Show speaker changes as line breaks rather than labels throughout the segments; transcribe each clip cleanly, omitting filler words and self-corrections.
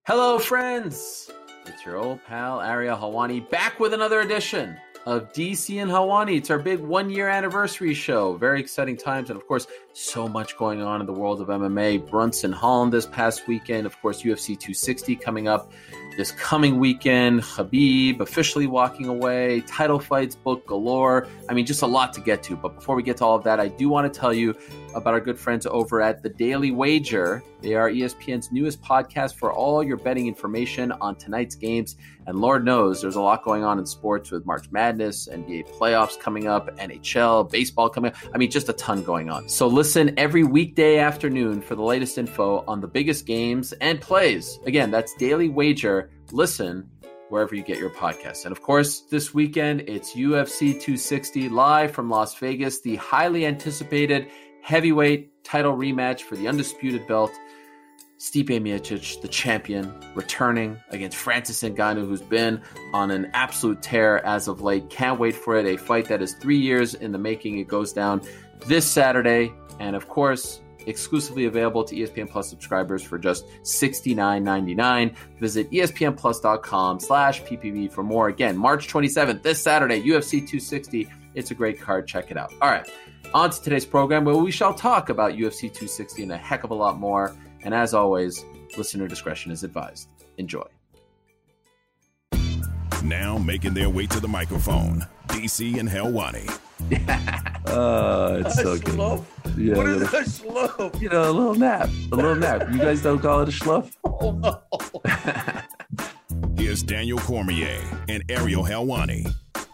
Hello, friends. It's your old pal, Ariel Helwani, back with another edition of DC and Helwani. It's our big one-year anniversary show. Very exciting times, and of course, so much going on in the world of MMA. Brunson Holland this past weekend. Of course, UFC 260 coming up this coming weekend. Khabib officially walking away. Title fights booked galore. I mean, just a lot to get to. But before we get to all of that, I do want to tell you about our good friends over at The Daily Wager. They are ESPN's newest podcast for all your betting information on tonight's games. And Lord knows there's a lot going on in sports with March Madness, NBA playoffs coming up, NHL, baseball coming up. I mean, just a ton going on. So listen every weekday afternoon for the latest info on the biggest games and plays. Again, that's Daily Wager. Listen wherever you get your podcasts. And of course, this weekend, it's UFC 260 live from Las Vegas, the highly anticipated heavyweight title rematch for the undisputed belt. Stipe Miocic, the champion, returning against Francis Ngannou, who's been on an absolute tear as of late. Can't wait for it. A fight that is 3 years in the making. It goes down this Saturday. And of course, exclusively available to ESPN Plus subscribers for just $69.99. Visit espnplus.com/PPV for more. Again, March 27th, this Saturday, UFC 260. It's a great card. Check it out. All right, on to today's program where we shall talk about UFC 260 and a heck of a lot more. And as always, listener discretion is advised. Enjoy.
Now making their way to the microphone, DC and Helwani.
It's so good.
Yeah, what is a schluff?
You know, a little nap. A little nap. You guys don't call it a schluff?
Oh, no.
Here's Daniel Cormier and Ariel Helwani.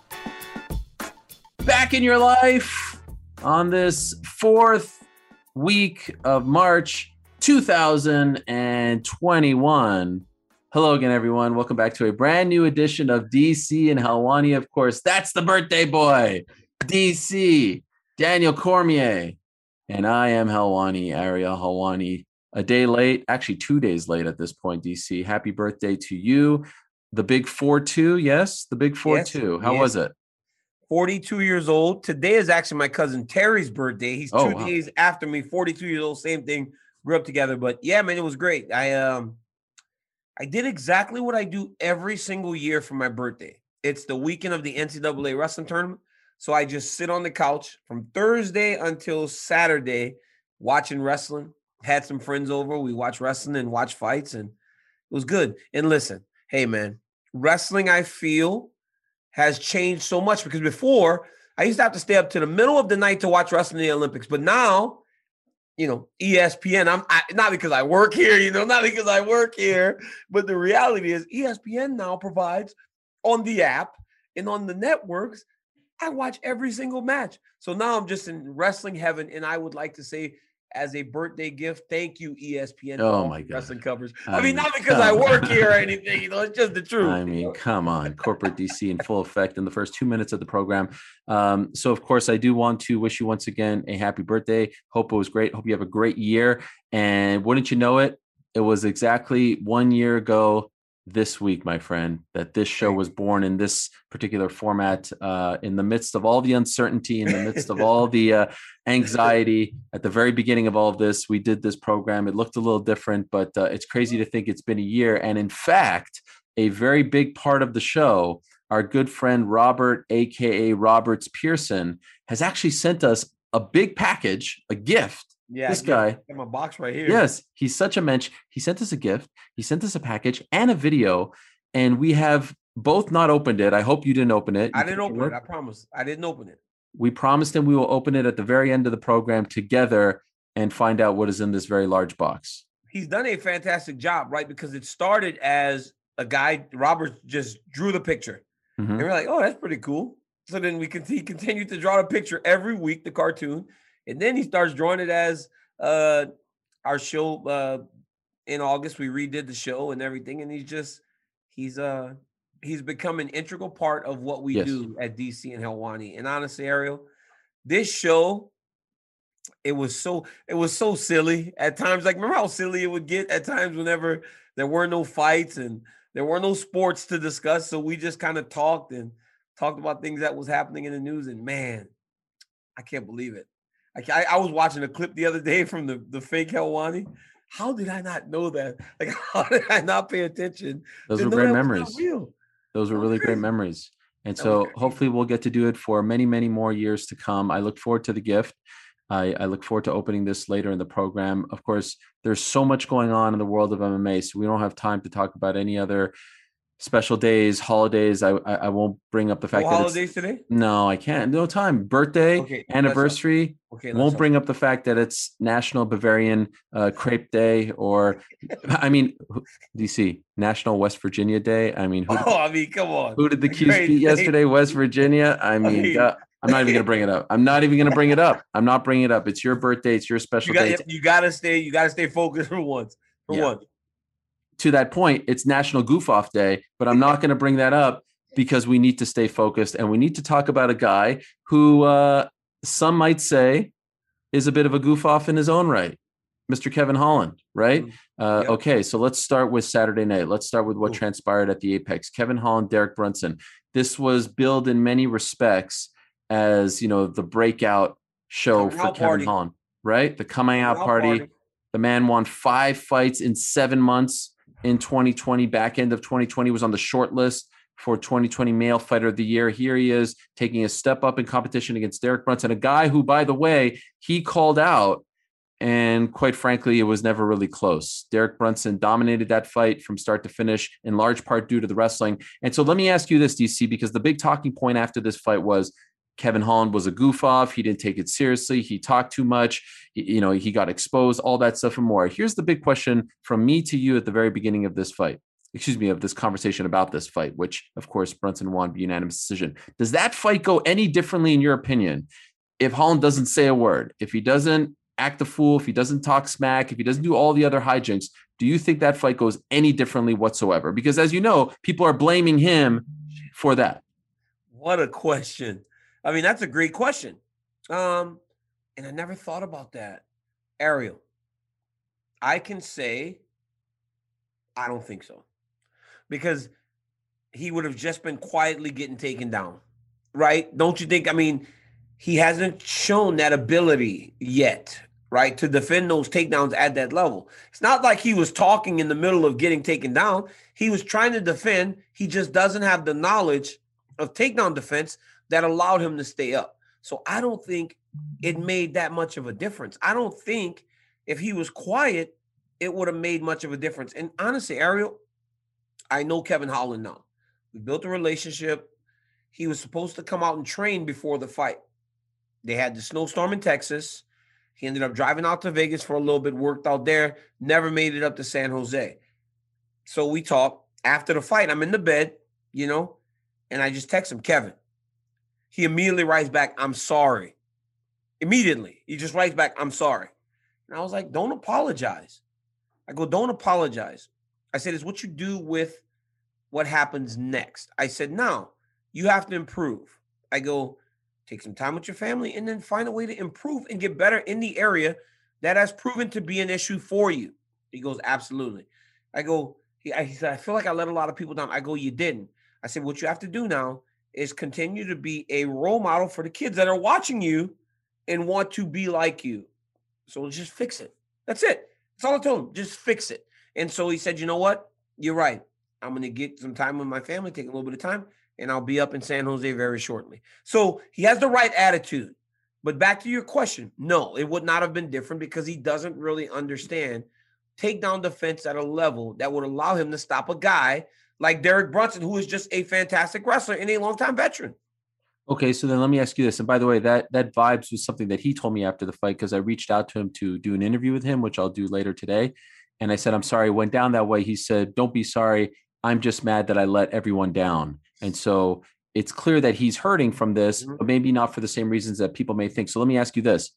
Back in your life on this fourth week of March 2021. Hello again, everyone. Welcome back to a brand new edition of DC and Helwani. Of course, that's the birthday boy, DC, Daniel Cormier. And I am Helwani, Ariel Helwani. A day late, actually 2 days late at this point, DC. Happy birthday to you. The big 4-2, yes? The big 4-2. How was it?
42 years old. Today is actually my cousin Terry's birthday. He's 2 days after me, 42 years old, same thing. Grew up together. But yeah, man, it was great. I did exactly what I do every single year for my birthday. It's the weekend of the NCAA wrestling tournament. So I just sit on the couch from Thursday until Saturday watching wrestling. Had some friends over. We watched wrestling and watched fights, and it was good. And listen, hey, man, wrestling, I feel, has changed so much because before I used to have to stay up to the middle of the night to watch wrestling in the Olympics. But now, you know, ESPN, not because I work here, not because I work here, but the reality is ESPN now provides on the app and on the networks. I watch every single match. So now I'm just in wrestling heaven. And I would like to say, as a birthday gift, thank you, ESPN.
Oh, my God.
Wrestling covers. I mean, not because I work here or anything, it's just the truth.
I mean, come on. Corporate DC in full effect in the first 2 minutes of the program. So, of course, I do want to wish you once again a happy birthday. Hope it was great. Hope you have a great year. And wouldn't you know it, it was exactly 1 year ago this week, my friend, that this show was born in this particular format, in the midst of all the uncertainty, in the midst of all the anxiety. At the very beginning of all of this, we did this program. It looked a little different, but it's crazy to think it's been a year. And in fact, a very big part of the show, our good friend Robert, aka Roberts Pearson, has actually sent us a big package, a gift.
Yeah,
this guy
in my box right here.
Yes, he's such a mensch. He sent us a gift. He sent us a package and a video, and we have both not opened it. I hope you didn't open it.
I didn't open it. I promise. I didn't open it.
We promised him we will open it at the very end of the program together and find out what is in this very large box.
He's done a fantastic job, right? Because it started as a guy. Robert just drew the picture, and we're like, "Oh, that's pretty cool." So then he continued to draw the picture every week, the cartoon. And then he starts drawing it as our show in August. We redid the show and everything. And he's become an integral part of what we do at DC and Helwani. And honestly, Ariel, this show, it was so silly at times. Like, remember how silly it would get at times whenever there were no fights and there were no sports to discuss. So we just kind of talked about things that was happening in the news. And man, I can't believe it. I was watching a clip the other day from the fake Helwani. how did I not know that? Like, how did I not pay attention?
Those
To
were
know
great
that was
memories.
not real.
Those were really great memories. And so hopefully we'll get to do it for many, many more years to come. I look forward to the gift. I look forward to opening this later in the program. Of course, there's so much going on in the world of MMA, so we don't have time to talk about any other special days, holidays. I won't bring up the fact that
holidays today.
No, I can't. No time. Birthday, anniversary. Won't bring up the fact that it's National Bavarian Crepe Day, or I mean, DC National West Virginia Day. I mean,
come on.
Who did the Qs beat yesterday? West Virginia. I mean, I'm not even going to bring it up. I'm not even going to bring it up. I'm not bringing it up. It's your birthday. It's your special day.
You got to stay focused for once. Once.
To that point, it's National Goof Off Day, but I'm not going to bring that up because we need to stay focused, and we need to talk about a guy who some might say is a bit of a goof off in his own right, Mr. Kevin Holland, right? Yep. Okay, so let's start with Saturday night. Let's start with what transpired at the Apex. Kevin Holland, Derek Brunson. This was billed in many respects as, the breakout show for Kevin Holland, right? The coming out party. The man won 5 fights in 7 months. In 2020, back end of 2020, was on the short list for 2020 Male Fighter of the Year. Here he is taking a step up in competition against Derek Brunson, a guy who, by the way, he called out, and quite frankly, it was never really close. Derek Brunson dominated that fight from start to finish, in large part due to the wrestling. And so let me ask you this, DC, because the big talking point after this fight was Kevin Holland was a goof off. He didn't take it seriously. He talked too much. He got exposed, all that stuff and more. Here's the big question from me to you at the very beginning of this fight. Of this conversation about this fight, which of course Brunson won by unanimous decision. Does that fight go any differently in your opinion if Holland doesn't say a word, if he doesn't act a fool, if he doesn't talk smack, if he doesn't do all the other hijinks? Do you think that fight goes any differently whatsoever? Because as you know, people are blaming him for that.
What a question. I mean, that's a great question. And I never thought about that. Ariel, I can say I don't think so. Because he would have just been quietly getting taken down, right? Don't you think? I mean, he hasn't shown that ability yet, right, to defend those takedowns at that level. It's not like he was talking in the middle of getting taken down. He was trying to defend. He just doesn't have the knowledge of takedown defense that allowed him to stay up. So I don't think it made that much of a difference. I don't think if he was quiet, it would have made much of a difference. And honestly, Ariel, I know Kevin Holland now. We built a relationship. He was supposed to come out and train before the fight. They had the snowstorm in Texas. He ended up driving out to Vegas for a little bit, worked out there, never made it up to San Jose. So we talked. After the fight, I'm in the bed, and I just text him, Kevin. He immediately writes back, I'm sorry. Immediately. He just writes back, I'm sorry. And I was like, don't apologize. I go, don't apologize. I said, it's what you do with what happens next. I said, now you have to improve. I go, take some time with your family and then find a way to improve and get better in the area that has proven to be an issue for you. He goes, absolutely. I go, he said, I feel like I let a lot of people down. I go, you didn't. I said, what you have to do now is continue to be a role model for the kids that are watching you and want to be like you. So just fix it. That's it. That's all I told him. Just fix it. And so he said, you know what? You're right. I'm going to get some time with my family, take a little bit of time, and I'll be up in San Jose very shortly. So he has the right attitude. But back to your question, no, it would not have been different because he doesn't really understand takedown defense at a level that would allow him to stop a guy like Derek Brunson, who is just a fantastic wrestler and a longtime veteran.
Okay, so then let me ask you this. And by the way, that vibes was something that he told me after the fight because I reached out to him to do an interview with him, which I'll do later today. And I said, I'm sorry, it went down that way. He said, don't be sorry. I'm just mad that I let everyone down. And so it's clear that he's hurting from this, but maybe not for the same reasons that people may think. So let me ask you this.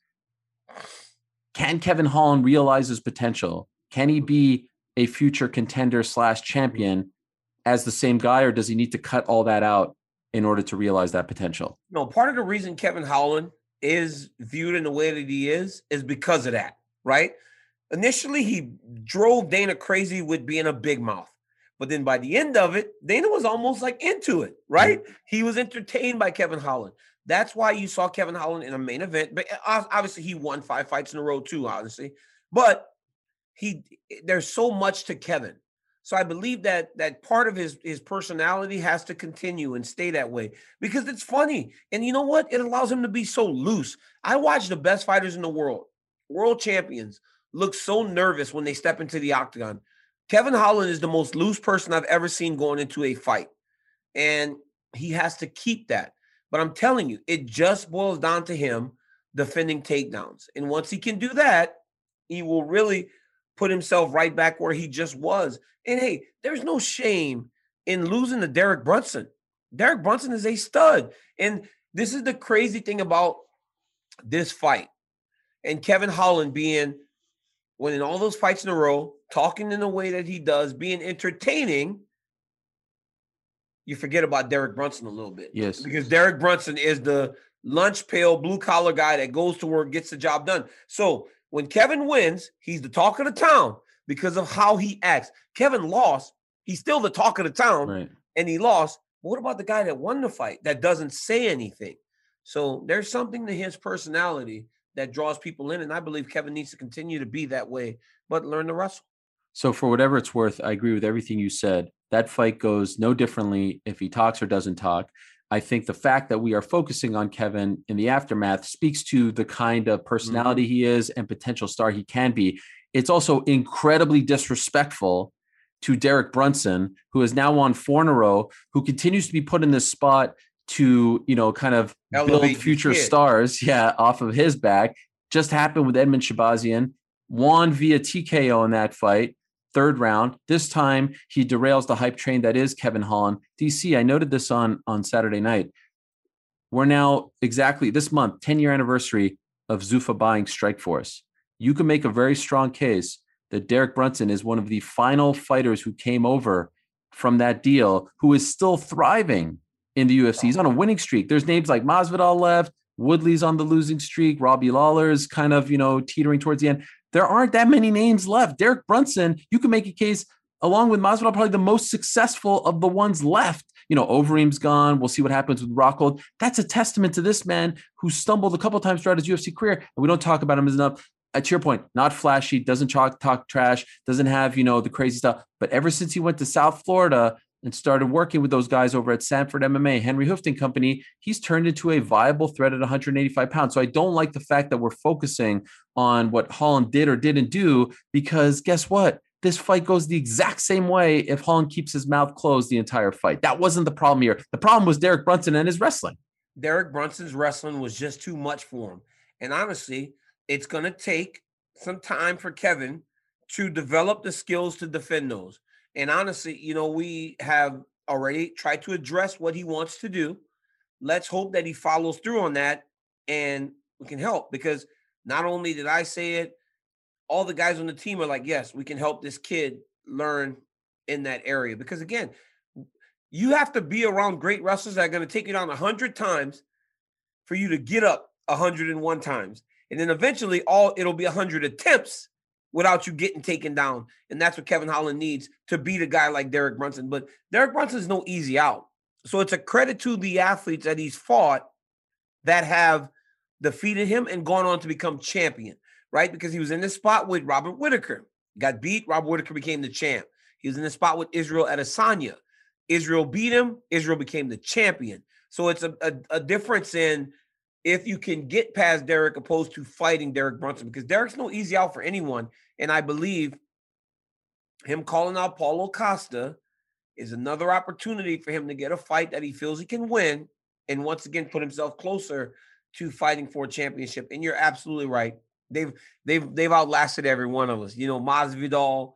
Can Kevin Holland realize his potential? Can he be a future contender / champion as the same guy, or does he need to cut all that out in order to realize that potential?
No, part of the reason Kevin Holland is viewed in the way that he is because of that, right? Initially, he drove Dana crazy with being a big mouth. But then by the end of it, Dana was almost like into it, right? Mm-hmm. He was entertained by Kevin Holland. That's why you saw Kevin Holland in a main event. But obviously, he won 5 fights in a row too, honestly. But there's so much to Kevin. So I believe that part of his personality has to continue and stay that way because it's funny. And you know what? It allows him to be so loose. I watch the best fighters in the world champions, look so nervous when they step into the octagon. Kevin Holland is the most loose person I've ever seen going into a fight. And he has to keep that. But I'm telling you, it just boils down to him defending takedowns. And once he can do that, he will really put himself right back where he just was. And hey, there's no shame in losing to Derek Brunson. Derek Brunson is a stud. And this is the crazy thing about this fight. And Kevin Holland winning all those fights in a row, talking in the way that he does, being entertaining, you forget about Derek Brunson a little bit.
Yes.
Because Derek Brunson is the lunch pail, blue-collar guy that goes to work, gets the job done. So when Kevin wins, he's the talk of the town because of how he acts. Kevin lost. He's still the talk of the town,
right,
and he lost. But what about the guy that won the fight that doesn't say anything? So there's something to his personality that draws people in, and I believe Kevin needs to continue to be that way, but learn to wrestle.
So for whatever it's worth, I agree with everything you said. That fight goes no differently if he talks or doesn't talk. I think the fact that we are focusing on Kevin in the aftermath speaks to the kind of personality he is and potential star he can be. It's also incredibly disrespectful to Derek Brunson, who is now on 4 in a row, who continues to be put in this spot to, kind of build future stars, off of his back. Just happened with Edmund Shabazian, won via TKO in that fight. 3rd round. This time he derails the hype train that is Kevin Holland. DC, I noted this on Saturday night. We're now exactly this month, 10-year anniversary of Zuffa buying Strikeforce. You can make a very strong case that Derek Brunson is one of the final fighters who came over from that deal, who is still thriving in the UFC. He's on a winning streak. There's names like Masvidal left, Woodley's on the losing streak, Robbie Lawler's kind of, teetering towards the end. There aren't that many names left. Derek Brunson, you can make a case, along with Masvidal, probably the most successful of the ones left. Overeem's gone. We'll see what happens with Rockhold. That's a testament to this man who stumbled a couple times throughout his UFC career, and we don't talk about him as enough. To your point, not flashy, doesn't talk trash, doesn't have, the crazy stuff. But ever since he went to South Florida and started working with those guys over at Sanford MMA, Henry Hoofton Company, he's turned into a viable threat at 185 pounds. So I don't like the fact that we're focusing on what Holland did or didn't do, because guess what? This fight goes the exact same way if Holland keeps his mouth closed the entire fight. That wasn't the problem here. The problem was Derek Brunson and his wrestling.
Derek Brunson's wrestling was just too much for him. And honestly, it's going to take some time for Kevin to develop the skills to defend those. And honestly, we have already tried to address what he wants to do. Let's hope that he follows through on that and we can help, because not only did I say it, all the guys on the team are like, yes, we can help this kid learn in that area. Because again, you have to be around great wrestlers that are going to take you down 100 times for you to get up 101 times. And then eventually it'll be 100 attempts without you getting taken down. And that's what Kevin Holland needs to beat a guy like Derek Brunson. But Derek Brunson is no easy out. So it's a credit to the athletes that he's fought that have defeated him and gone on to become champion, right? Because he was in this spot with Robert Whittaker. Got beat, Robert Whittaker became the champ. He was in the spot with Israel Adesanya. Israel beat him, Israel became the champion. So it's a difference in if you can get past Derek opposed to fighting Derek Brunson, because Derek's no easy out for anyone. And I believe him calling out Paulo Costa is another opportunity for him to get a fight that he feels he can win and once again put himself closer to fighting for a championship. And you're absolutely right. They've outlasted every one of us. Masvidal,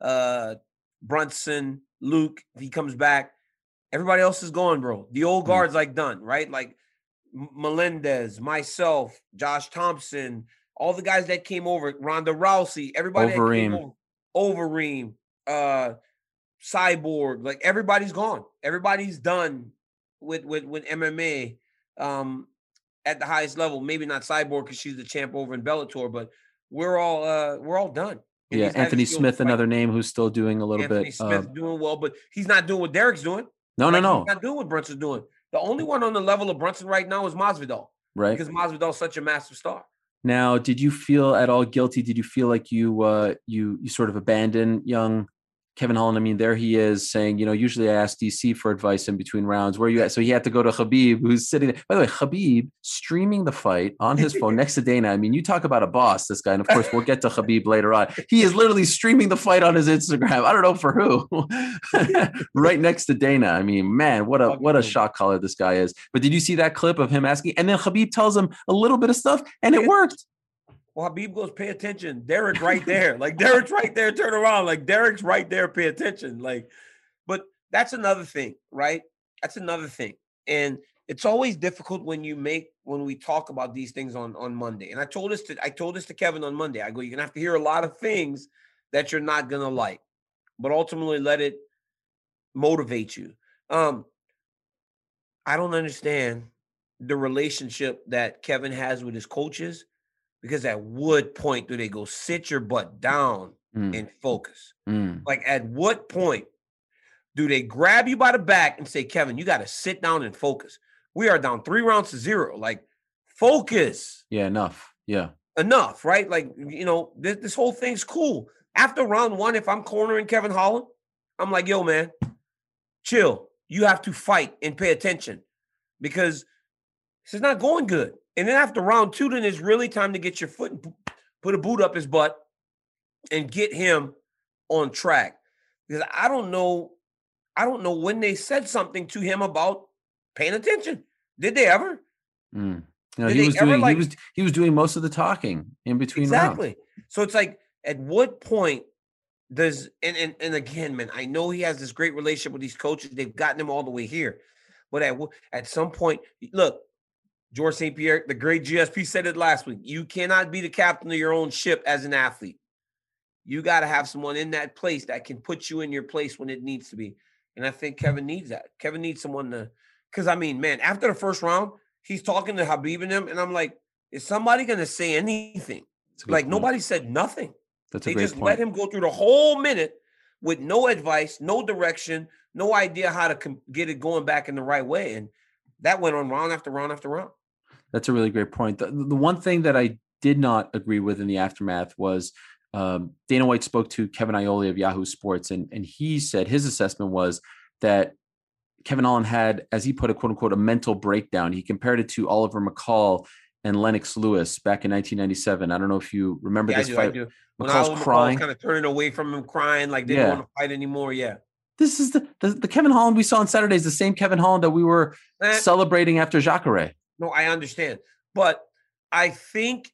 Brunson, Luke, if he comes back, everybody else is gone, bro. The old guard's done, right? Like Melendez, myself, Josh Thompson, all the guys that came over, Ronda Rousey, everybody that came over, Overeem, Cyborg, like everybody's gone. Everybody's done with MMA at the highest level. Maybe not Cyborg because she's the champ over in Bellator, but we're all done.
And Anthony Smith, another name who's still doing a little bit.
Anthony Smith doing well, but he's not doing what Derek's doing.
No.
He's not doing what Brunson's doing. The only one on the level of Brunson right now is Masvidal.
Right.
Because Masvidal's such a massive star.
Now, did you feel at all guilty? Did you feel like you sort of abandoned young Kevin Holland? I mean, there he is saying, usually I ask DC for advice in between rounds. Where are you at? So he had to go to Khabib, who's sitting there. By the way, Khabib streaming the fight on his phone next to Dana. I mean, you talk about a boss, this guy. And of course, we'll get to Khabib later on. He is literally streaming the fight on his Instagram. I don't know for who. Right next to Dana. I mean, man, what a shot caller this guy is. But did you see that clip of him asking? And then Khabib tells him a little bit of stuff, and it worked.
Well, Habib goes, pay attention. Derek right there. Like, Derek's right there. Turn around. Like, Derek's right there. Pay attention. Like, but that's another thing, right? That's another thing. And it's always difficult when we talk about these things on Monday. And I told this to Kevin on Monday. I go, you're going to have to hear a lot of things that you're not going to like, but ultimately let it motivate you. I don't understand the relationship that Kevin has with his coaches. Because at what point do they go, sit your butt down and focus? Like, at what point do they grab you by the back and say, Kevin, you got to sit down and focus? We are down 3-0. Like, focus.
Yeah, enough. Yeah.
Enough, right? Like, this whole thing's cool. After round 1, if I'm cornering Kevin Holland, I'm like, yo, man, chill. You have to fight and pay attention because this is not going good. And then after round 2, then it's really time to get your foot and put a boot up his butt and get him on track. Because I don't know when they said something to him about paying attention. Did they ever?
No, he was doing most of the talking in between.
Exactly.
Rounds.
So it's like, at what point does and again, man, I know he has this great relationship with these coaches. They've gotten him all the way here. But at some point, look, George St. Pierre, the great GSP, said it last week. You cannot be the captain of your own ship as an athlete. You got to have someone in that place that can put you in your place when it needs to be. And I think Kevin needs that. Kevin needs someone to – because, I mean, man, after the first round, he's talking to Habib and him, and I'm like, is somebody going to say anything? Like, point. Nobody said nothing.
That's a great point. They just
let him go through the whole minute with no advice, no direction, no idea how to get it going back in the right way. And that went on round after round after round.
That's a really great point. The one thing that I did not agree with in the aftermath was Dana White spoke to Kevin Iole of Yahoo Sports, and he said his assessment was that Kevin Holland had, as he put it, quote unquote, a mental breakdown. He compared it to Oliver McCall and Lennox Lewis back in 1997. I don't know if you remember this fight.
I do.
McCall's crying.
Kind of turning away from him, crying like they don't want to fight anymore. Yeah.
This is the Kevin Holland we saw on Saturday is the same Kevin Holland that we were celebrating after Jacare.
No, I understand. But I think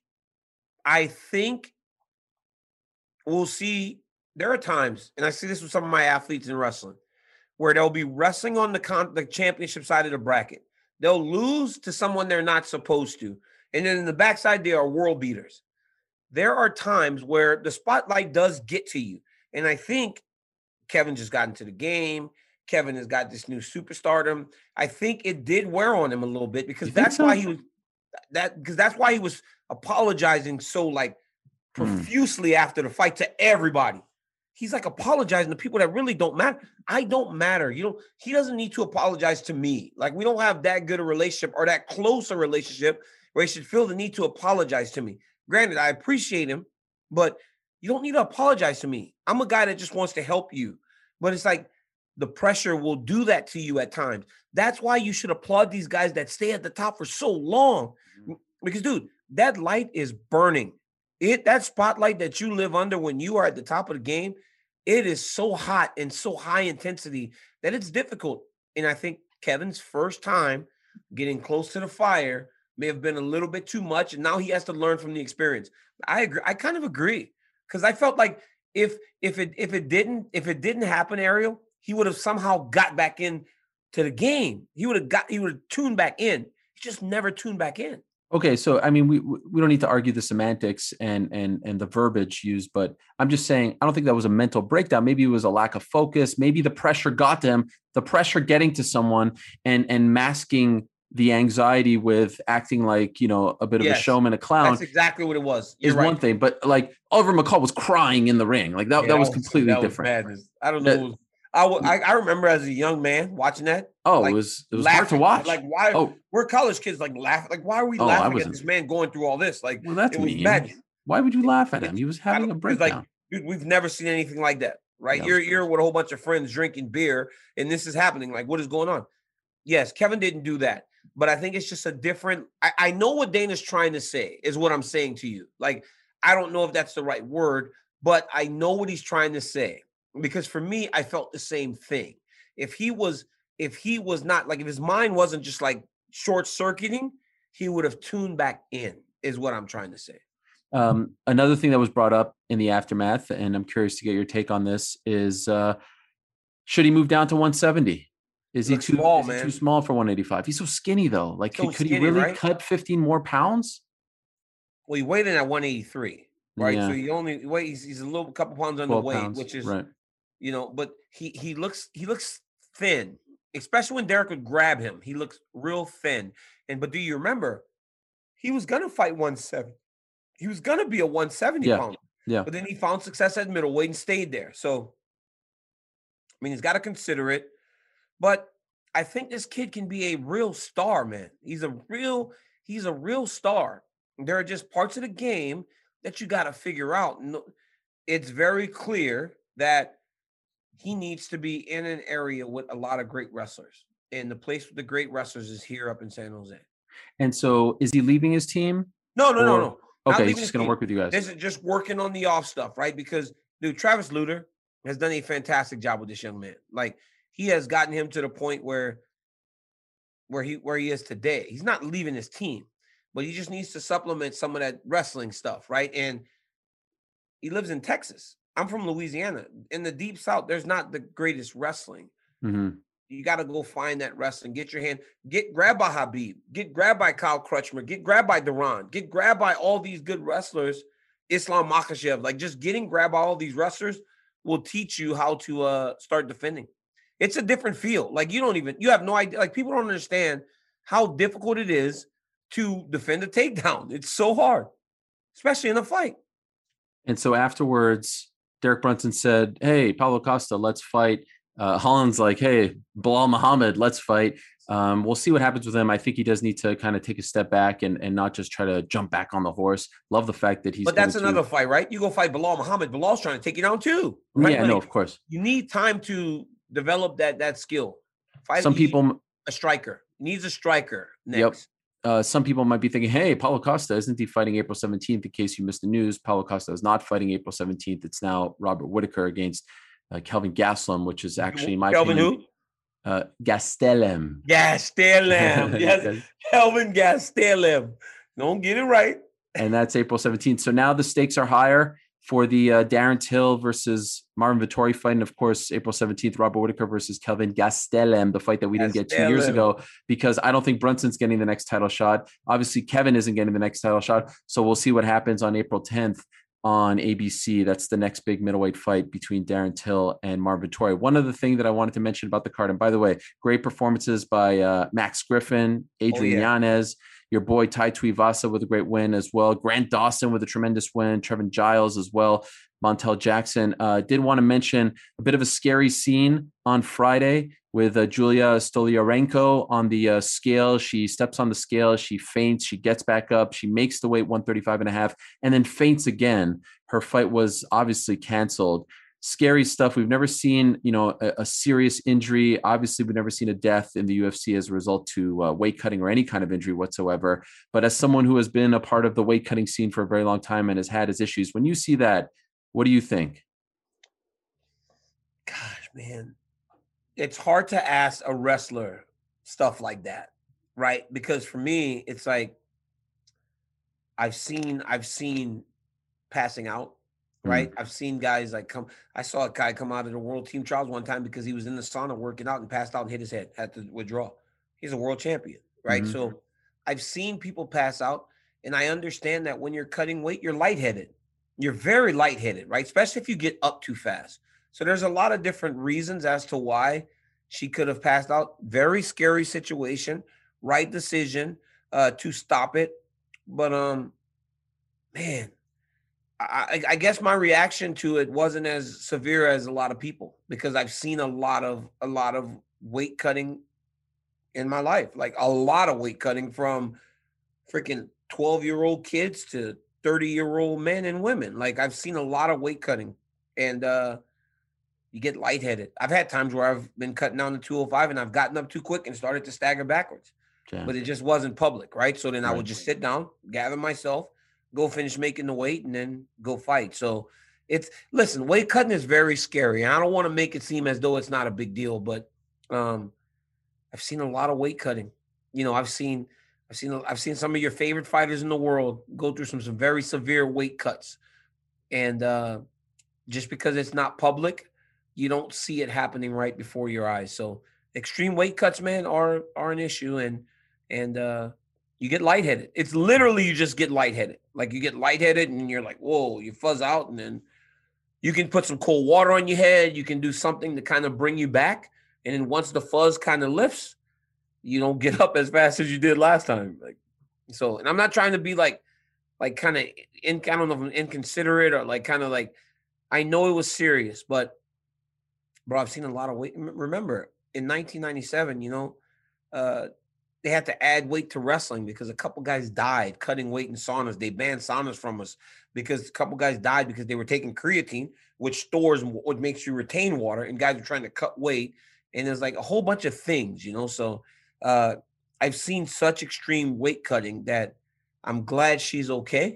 we'll see. There are times, and I see this with some of my athletes in wrestling, where they'll be wrestling on the championship side of the bracket. They'll lose to someone they're not supposed to. And then in the backside, they are world beaters. There are times where the spotlight does get to you. And I think Kevin just got into the game. Kevin has got this new superstardom. I think it did wear on him a little bit because that's why he was apologizing so like profusely after the fight to everybody. He's like apologizing to people that really don't matter. I don't matter. He doesn't need to apologize to me. Like, we don't have that good a relationship or that close a relationship where he should feel the need to apologize to me. Granted, I appreciate him, but you don't need to apologize to me. I'm a guy that just wants to help you. But it's like the pressure will do that to you at times. That's why you should applaud these guys that stay at the top for so long. Because, dude, that light is burning. That spotlight that you live under when you are at the top of the game, it is so hot and so high intensity that it's difficult. And I think Kevin's first time getting close to the fire may have been a little bit too much, and now he has to learn from the experience. I agree. I kind of agree because I felt like if it didn't happen, Ariel, he would have somehow got back in to the game. He would have tuned back in. He just never tuned back in.
Okay, so I mean, we don't need to argue the semantics and the verbiage used, but I'm just saying I don't think that was a mental breakdown. Maybe it was a lack of focus. Maybe the pressure got to him. The pressure getting to someone and masking the anxiety with acting like a bit of a showman, a clown.
That's exactly what it was.
Is right. One thing, but like Oliver McCall was crying in the ring, like that was completely different.
Was madness. I don't know. I remember as a young man watching that.
Oh, it was hard to watch.
Like, why?
Oh,
we're college kids, like laugh. Like, why are we laughing at this man going through all this? Like,
well, that's
it was
mean.
madness.
Why would you laugh at him? He was having a breakdown.
Like, dude, we've never seen anything like that, right? You're with a whole bunch of friends drinking beer, and this is happening. Like, what is going on? Yes, Kevin didn't do that, but I think it's just a different. I know what Dana's trying to say is what I'm saying to you. Like, I don't know if that's the right word, but I know what he's trying to say, because for me, I felt the same thing. If he was not, like, if his mind wasn't just like short circuiting, he would have tuned back in, is what I'm trying to say.
Another thing that was brought up in the aftermath, and I'm curious to get your take on this, is should he move down to 170? Is he too small, too small for 185? He's so skinny though. Like, could he really cut 15 more pounds?
Well, he weighed in at 183, right? Yeah. So he only weighs, he's a little couple pounds underweight, which is right. But he looks thin, especially when Derek would grab him. He looks real thin. But do you remember, he was gonna fight 170. He was gonna be a 170 pounder.
Yeah.
But then he found success at middleweight and stayed there. So, I mean, he's got to consider it. But I think this kid can be a real star, man. He's a real star. There are just parts of the game that you got to figure out. It's very clear that he needs to be in an area with a lot of great wrestlers. And the place with the great wrestlers is here up in San Jose.
And so is he leaving his team?
No.
Okay, he's just going to work with you guys.
This is just working on the off stuff, right? Because, dude, Travis Lutter has done a fantastic job with this young man. Like, he has gotten him to the point where he is today. He's not leaving his team, but he just needs to supplement some of that wrestling stuff, right? And he lives in Texas. I'm from Louisiana. In the Deep South, there's not the greatest wrestling.
Mm-hmm.
You got to go find that wrestling. Get grabbed by Habib. Get grabbed by Kyle Crutchmer. Get grabbed by Duran. Get grabbed by all these good wrestlers. Islam Makhachev. Like, just getting grabbed by all these wrestlers will teach you how to start defending. It's a different feel. Like, you have no idea. Like, people don't understand how difficult it is to defend a takedown. It's so hard, especially in a fight.
And so afterwards, Derek Brunson said, "Hey, Paulo Costa, let's fight." Holland's like, "Hey, Bilal Muhammad, let's fight." We'll see what happens with him. I think he does need to kind of take a step back and not just try to jump back on the horse. Love the fact that he's.
But that's another fight, right? You go fight Bilal Muhammad. Bilal's trying to take you down too. Right?
Yeah, no, of course.
You need time to develop that skill.
Some people,
a striker needs a striker next.
Yep. Some people might be thinking, "Hey, Paulo Costa, isn't he fighting April 17th?" In case you missed the news, Paulo Costa is not fighting April 17th. It's now Robert Whitaker against Kelvin Gastelum, which is actually, in my
opinion,
who? Gastelum.
Yes, Kelvin Gastelum. Don't get it right.
And that's April 17th. So now the stakes are higher for the Darren Till versus Marvin Vettori fight. And of course, April 17th, Robert Whitaker versus Kelvin Gastelum, the fight that we didn't get 2 years ago, because I don't think Brunson's getting the next title shot. Obviously, Kevin isn't getting the next title shot. So we'll see what happens on April 10th on ABC. That's the next big middleweight fight between Darren Till and Marvin Vettori. One other thing that I wanted to mention about the card, and by the way, great performances by Max Griffin, Adrian Yanez, your boy Tai Tuivasa with a great win as well. Grant Dawson with a tremendous win. Trevin Giles as well. Montel Jackson. Did want to mention a bit of a scary scene on Friday with Julia Stoliarenko on the scale. She steps on the scale. She faints. She gets back up. She makes the weight 135.5 and then faints again. Her fight was obviously canceled. Scary stuff. We've never seen, a serious injury. Obviously, we've never seen a death in the UFC as a result to weight cutting or any kind of injury whatsoever. But as someone who has been a part of the weight cutting scene for a very long time and has had his issues, when you see that, what do you think?
Gosh, man, it's hard to ask a wrestler stuff like that, right? Because for me, it's like I've seen passing out. Right. I've seen guys I saw a guy come out of the world team trials one time because he was in the sauna working out and passed out and hit his head, had to withdraw. He's a world champion. Right. Mm-hmm. So I've seen people pass out, and I understand that when you're cutting weight, you're lightheaded. You're very lightheaded, right? Especially if you get up too fast. So there's a lot of different reasons as to why she could have passed out. Very scary situation, right decision to stop it. But, man, I guess my reaction to it wasn't as severe as a lot of people because I've seen a lot of weight cutting in my life, like a lot of weight cutting from freaking 12-year-old kids to 30-year-old men and women. Like I've seen a lot of weight cutting, and you get lightheaded. I've had times where I've been cutting down to 205 and I've gotten up too quick and started to stagger backwards, but it just wasn't public, right? So then I would just sit down, gather myself, go finish making the weight, and then go fight. So listen, weight cutting is very scary. And I don't want to make it seem as though it's not a big deal, but I've seen a lot of weight cutting. You know, I've seen some of your favorite fighters in the world go through some very severe weight cuts. And just because it's not public, you don't see it happening right before your eyes. So extreme weight cuts, man, are an issue. And you get lightheaded. It's literally you just get lightheaded. Like you get lightheaded and you're like, whoa, you fuzz out, and then you can put some cold water on your head. You can do something to kind of bring you back. And then once the fuzz kind of lifts, you don't get up as fast as you did last time. Like, so, and I'm not trying to be like kind of I don't know if I'm inconsiderate or like kind of like, I know it was serious, but bro, I've seen a lot of weight. Remember in 1997, you know, they had to add weight to wrestling because a couple guys died cutting weight in saunas. They banned saunas from us because a couple guys died because they were taking creatine, which stores what makes you retain water, and guys were trying to cut weight. And there's like a whole bunch of things, you know. So I've seen such extreme weight cutting that I'm glad she's okay.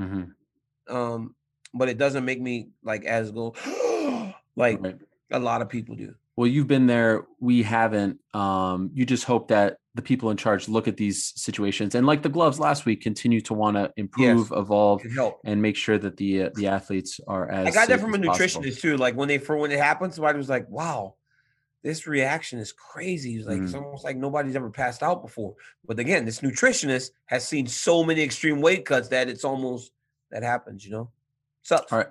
Mm-hmm.
But it doesn't make me like as go like a lot of people do.
Well, you've been there. We haven't. You just hope that the people in charge look at these situations and, like the gloves last week, continue to want to improve, evolve, and make sure that the athletes are as.
I got that from a
nutritionist
possible. Too. Like when it happened, somebody was like, "Wow, this reaction is crazy." It's like it's almost like nobody's ever passed out before. But again, this nutritionist has seen so many extreme weight cuts that it's almost that happens. You know, sucks.
All right.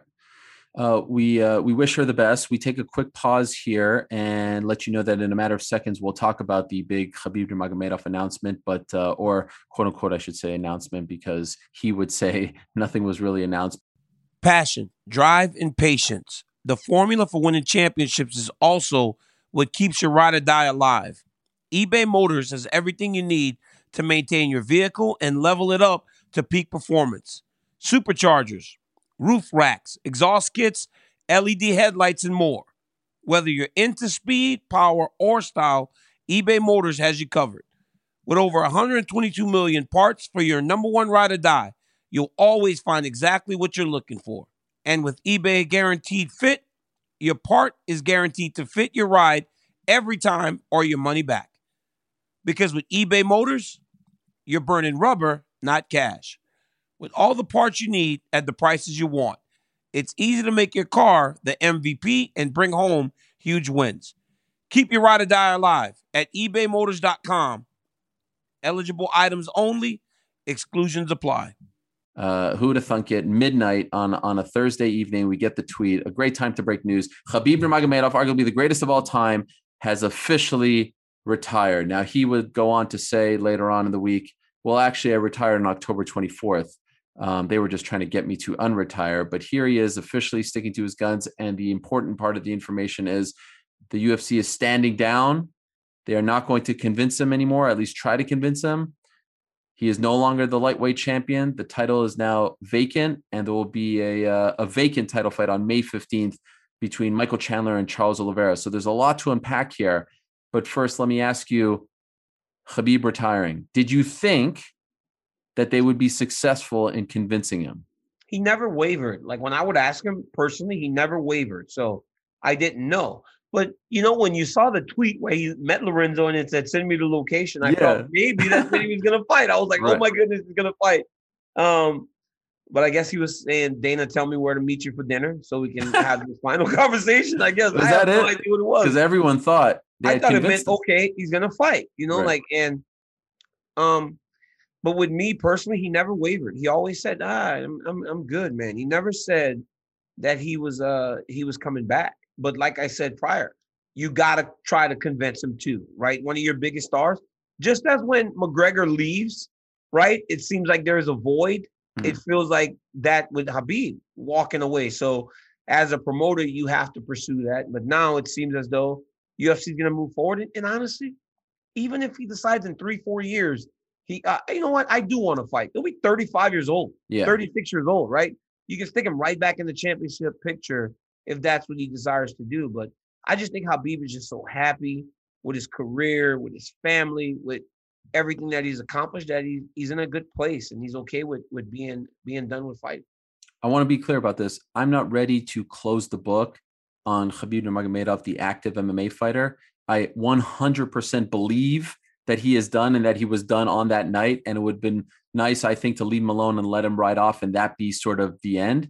We wish her the best. We take a quick pause here and let you know that in a matter of seconds, we'll talk about the big Khabib Nurmagomedov announcement, but or quote unquote, I should say announcement, because he would say nothing was really announced.
Passion, drive, and patience. The formula for winning championships is also what keeps your ride or die alive. eBay Motors has everything you need to maintain your vehicle and level it up to peak performance. Superchargers, roof racks, exhaust kits, LED headlights, and more. Whether you're into speed, power, or style, eBay Motors has you covered. With over 122 million parts for your number one ride or die, you'll always find exactly what you're looking for. And with eBay Guaranteed Fit, your part is guaranteed to fit your ride every time or your money back. Because with eBay Motors, you're burning rubber, not cash. With all the parts you need at the prices you want, it's easy to make your car the MVP and bring home huge wins. Keep your ride or die alive at ebaymotors.com. Eligible items only. Exclusions apply.
Who would have thunk it? Midnight on a Thursday evening, we get the tweet. A great time to break news. Khabib Nurmagomedov, arguably the greatest of all time, has officially retired. Now, he would go on to say later on in the week, well, actually, I retired on October 24th. They were just trying to get me to unretire. But here he is officially sticking to his guns. And the important part of the information is the UFC is standing down. They are not going to convince him anymore, at least try to convince him. He is no longer the lightweight champion. The title is now vacant, and there will be a vacant title fight on May 15th between Michael Chandler and Charles Oliveira. So there's a lot to unpack here. But first, let me ask you, Khabib retiring, did you think that they would be successful in convincing him?
He never wavered. Like when I would ask him personally, he never wavered. So I didn't know. But, you know, when you saw the tweet where he met Lorenzo and it said, send me the location, I thought maybe that's when he was going to fight. I was like, oh, my goodness, he's going to fight. But I guess he was saying, Dana, tell me where to meet you for dinner so we can have this final conversation, I guess.
Was that it? No idea what it was. Because everyone thought.
I thought it meant, okay, he's going to fight, you know, but with me personally, he never wavered. He always said, I'm good, man. He never said that he was coming back. But like I said prior, you got to try to convince him too, right? One of your biggest stars, just as when McGregor leaves, right? It seems like there is a void it feels like that with Khabib walking away. So as a promoter, you have to pursue that. But now it seems as though UFC is going to move forward. And honestly, even if he decides in 3-4 years, you know what? I do want to fight. He'll be 35 years old, 36 years old, right? You can stick him right back in the championship picture if that's what he desires to do. But I just think Khabib is just so happy with his career, with his family, with everything that he's accomplished, that he's in a good place and he's okay with being done with fighting.
I want to be clear about this. I'm not ready to close the book on Khabib Nurmagomedov, the active MMA fighter. I 100% believe that he is done and that he was done on that night. And it would have been nice, I think, to leave him alone and let him ride off and that be sort of the end.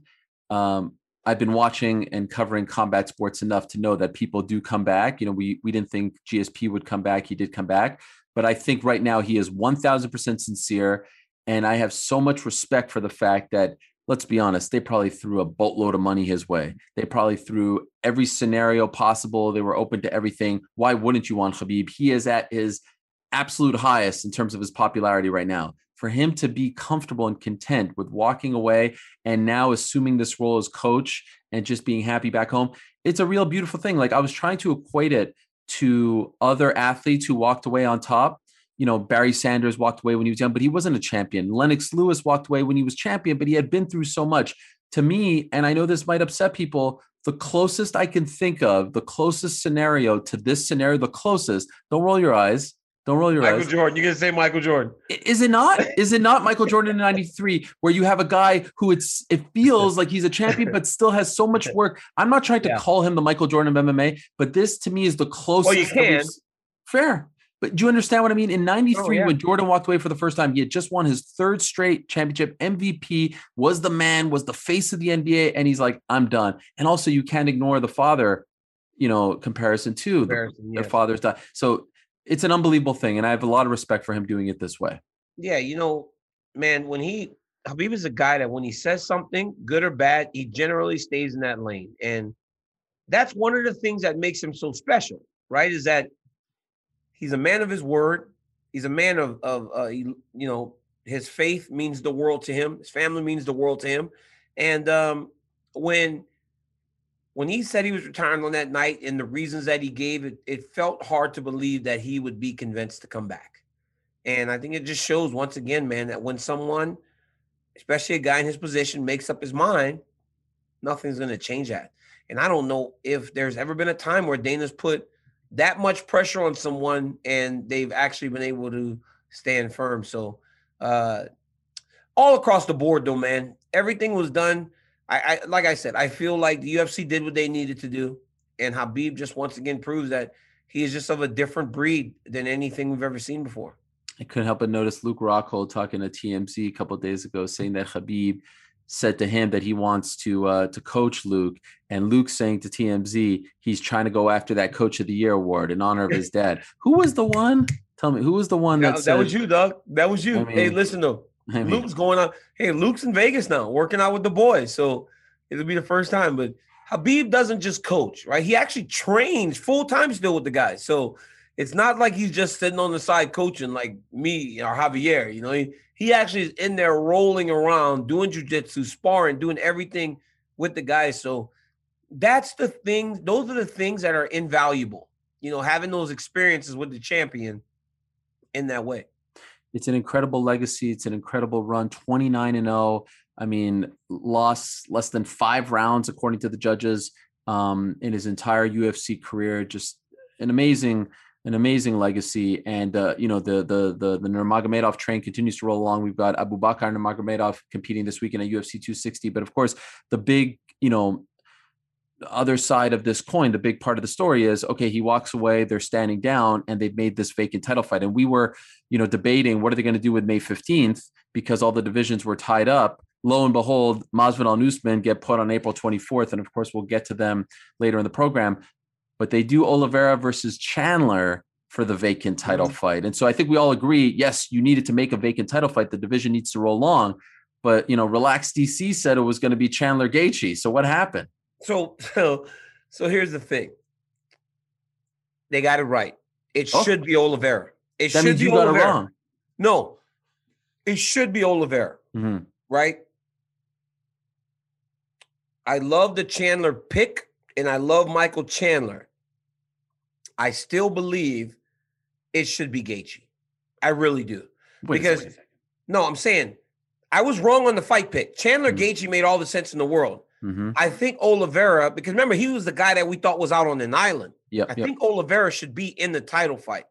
I've been watching and covering combat sports enough to know that people do come back. You know, we didn't think GSP would come back. He did come back. But I think right now he is 1,000% sincere. And I have so much respect for the fact that, let's be honest, they probably threw a boatload of money his way. They probably threw every scenario possible. They were open to everything. Why wouldn't you want Khabib? He is at his absolute highest in terms of his popularity right now. For him to be comfortable and content with walking away and now assuming this role as coach and just being happy back home, it's a real beautiful thing. Like, I was trying to equate it to other athletes who walked away on top. You know, Barry Sanders walked away when he was young, but he wasn't a champion. Lennox Lewis walked away when he was champion, but he had been through so much. To me, and I know this might upset people, the closest I can think of, the closest scenario to this scenario, the closest, don't roll your eyes. Don't roll your eyes.
Michael Jordan. You're going to say Michael Jordan.
Is it not? Is it not Michael Jordan in 93, where you have a guy who it feels like he's a champion, but still has so much work? I'm not trying to call him the Michael Jordan of MMA, but this to me is the closest.
Well, you can.
Fair. But do you understand what I mean? In 93, when Jordan walked away for the first time, he had just won his third straight championship. MVP, was the man, was the face of the NBA. And he's like, I'm done. And also you can't ignore the father, comparison too. Their fathers died. So it's an unbelievable thing. And I have a lot of respect for him doing it this way.
Yeah. Man, Khabib is a guy that when he says something, good or bad, he generally stays in that lane. And that's one of the things that makes him so special, right? Is that he's a man of his word. He's a man of his faith means the world to him. His family means the world to him. And when he said he was retiring on that night and the reasons that he gave, it felt hard to believe that he would be convinced to come back. And I think it just shows once again, man, that when someone, especially a guy in his position, makes up his mind, nothing's going to change that. And I don't know if there's ever been a time where Dana's put that much pressure on someone and they've actually been able to stand firm. So all across the board though, man, everything was done. I like I said, I feel like the UFC did what they needed to do. And Khabib just once again proves that he is just of a different breed than anything we've ever seen before.
I couldn't help but notice Luke Rockhold talking to TMZ a couple of days ago, saying that Khabib said to him that he wants to coach Luke, and Luke saying to TMZ he's trying to go after that Coach of the Year award in honor of his dad. Who was the one? Tell me, who was the one that
was you, Doug? That was you. Hey, listen though, Luke's going on. Hey, Luke's in Vegas now, working out with the boys, so it'll be the first time. But Khabib doesn't just coach, right? He actually trains full time still with the guys. So it's not like he's just sitting on the side coaching like me or Javier. He actually is in there rolling around, doing jiu-jitsu, sparring, doing everything with the guys. So that's the thing. Those are the things that are invaluable, having those experiences with the champion in that way.
It's an incredible legacy. It's an incredible run, 29-0. I mean, lost less than 5 rounds, according to the judges, in his entire UFC career. Just an amazing legacy. And, the Nurmagomedov train continues to roll along. We've got Abubakar Nurmagomedov competing this weekend at UFC 260. But of course, the big, other side of this coin, the big part of the story is, okay, he walks away, they're standing down, and they've made this vacant title fight. And we were, debating what are they going to do with May 15th because all the divisions were tied up. Lo and behold, Masvidal and Usman get put on April 24th. And of course, we'll get to them later in the program. But they do Oliveira versus Chandler for the vacant title fight. And so I think we all agree, yes, you needed to make a vacant title fight. The division needs to roll along. But, Relax DC said it was going to be Chandler Gaethje. So what happened?
So here's the thing. They got it right. It should be Oliveira. It
that
should
means
be
you
Oliveira.
got it wrong.
No, it should be Oliveira.
Mm-hmm.
right? I love the Chandler pick, and I love Michael Chandler. I still believe it should be Gaethje. I really do. Because, no, I'm saying I was wrong on the fight pick. Chandler Gaethje made all the sense in the world. I think Oliveira, because remember, he was the guy that we thought was out on an island. I think Oliveira should be in the title fight.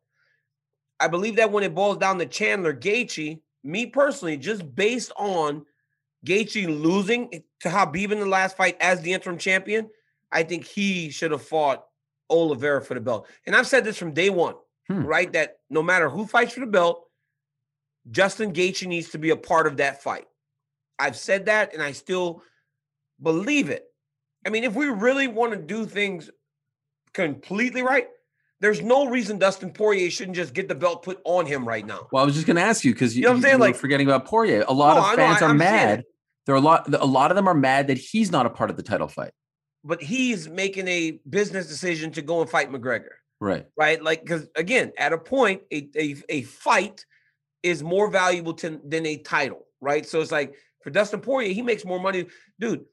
I believe that when it boils down to Chandler Gaethje, me personally, just based on Gaethje losing to Khabib in the last fight as the interim champion, I think he should have fought Oliveira for the belt. And I've said this from day one, right? That no matter who fights for the belt, Justin Gaethje needs to be a part of that fight. I've said that, and I still believe it. I mean, if we really want to do things completely right, there's no reason Dustin Poirier shouldn't just get the belt put on him right now.
Well, I was just going to ask you because you know what I'm saying? Like forgetting about Poirier. A lot of fans are mad. There are a lot of them are mad that he's not a part of the title fight.
But he's making a business decision to go and fight McGregor.
Right.
Right. Like, because again, at a point, a fight is more valuable than a title. Right. So it's like for Dustin Poirier, he makes more money. Dude,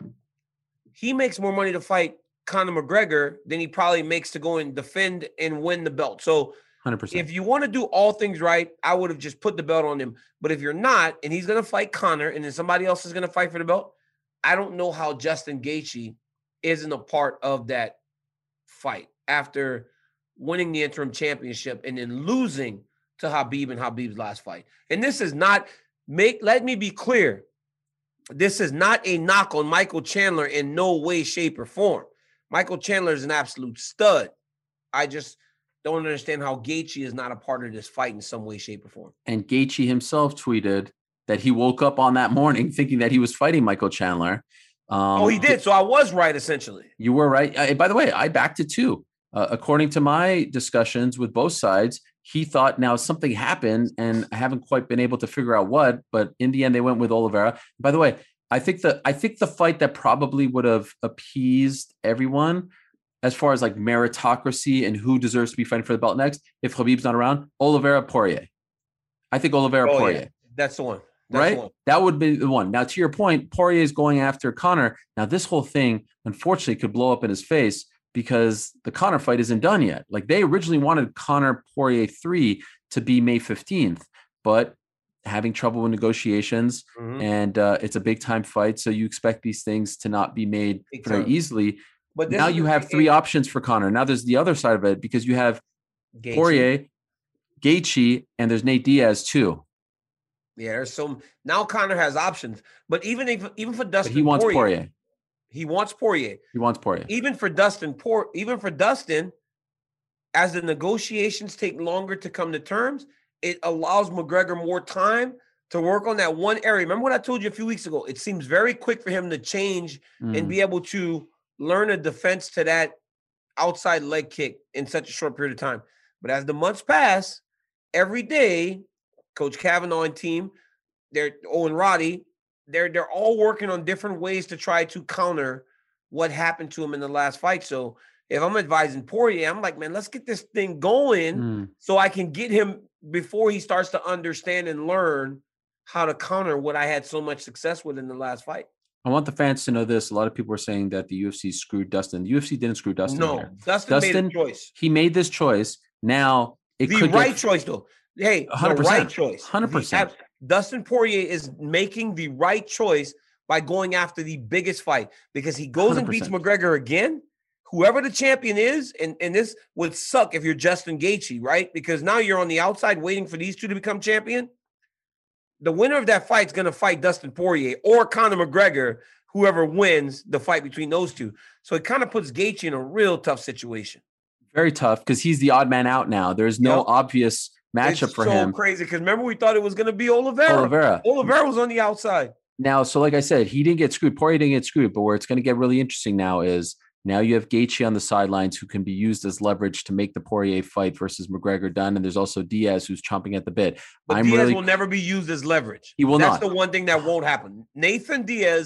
he makes more money to fight Conor McGregor than he probably makes to go and defend and win the belt. So
100%.
If you want to do all things right, I would have just put the belt on him. But if you're not, and he's going to fight Conor, and then somebody else is going to fight for the belt, I don't know how Justin Gaethje isn't a part of that fight after winning the interim championship and then losing to Khabib in Khabib's last fight. And this is not let me be clear. This is not a knock on Michael Chandler in no way, shape, or form. Michael Chandler is an absolute stud. I just don't understand how Gaethje is not a part of this fight in some way, shape, or form.
And Gaethje himself tweeted that he woke up on that morning thinking that he was fighting Michael Chandler.
He did. So I was right, essentially.
You were right. By the way, I backed it too. According to my discussions with both sides, he thought now something happened, and I haven't quite been able to figure out what. But in the end, they went with Oliveira. By the way, I think the fight that probably would have appeased everyone, as far as like meritocracy and who deserves to be fighting for the belt next, if Khabib's not around, Oliveira Poirier. I think Oliveira Poirier. Yeah.
That's the one.
Right? That would be the one. Now, to your point, Poirier is going after Conor. Now, this whole thing, unfortunately, could blow up in his face because the Conor fight isn't done yet. Like, they originally wanted Conor Poirier 3 to be May 15th, but having trouble with negotiations, and it's a big-time fight, so you expect these things to not be made very easily. But now you have three options for Conor. Now there's the other side of it because you have Poirier, Gaethje, and there's Nate Diaz too.
Yeah, there's some. Now Conor has options, but even for Dustin,
he wants Poirier.
He wants Poirier.
He wants Poirier.
Even for Dustin, as the negotiations take longer to come to terms, it allows McGregor more time to work on that one area. Remember what I told you a few weeks ago? It seems very quick for him to change and be able to learn a defense to that outside leg kick in such a short period of time. But as the months pass, every day, Coach Kavanaugh and team, Owen Roddy, they're all working on different ways to try to counter what happened to him in the last fight. So if I'm advising Poirier, I'm like, man, let's get this thing going so I can get him before he starts to understand and learn how to counter what I had so much success with in the last fight.
I want the fans to know this. A lot of people are saying that the UFC screwed Dustin. The UFC didn't screw Dustin.
No,
here.
Dustin made a choice.
He made this choice. Now it
the
could
right choice, though. Hey, 100%, the right choice.
100%.
Dustin Poirier is making the right choice by going after the biggest fight because he goes 100%. And beats McGregor again. Whoever the champion is, and this would suck if you're Justin Gaethje, right? Because now you're on the outside waiting for these two to become champion. The winner of that fight is going to fight Dustin Poirier or Conor McGregor, whoever wins the fight between those two. So it kind of puts Gaethje in a real tough situation.
Very tough because he's the odd man out now. There's no obvious matchup for him.
It's so crazy because remember we thought it was going to be Oliveira. Oliveira was on the outside.
Now, so like I said, he didn't get screwed. Poirier didn't get screwed. But where it's going to get really interesting now is now you have Gaethje on the sidelines who can be used as leverage to make the Poirier fight versus McGregor done. And there's also Diaz who's chomping at the bit.
But Diaz will never be used as leverage.
He will not.
That's the one thing that won't happen. Nathan Diaz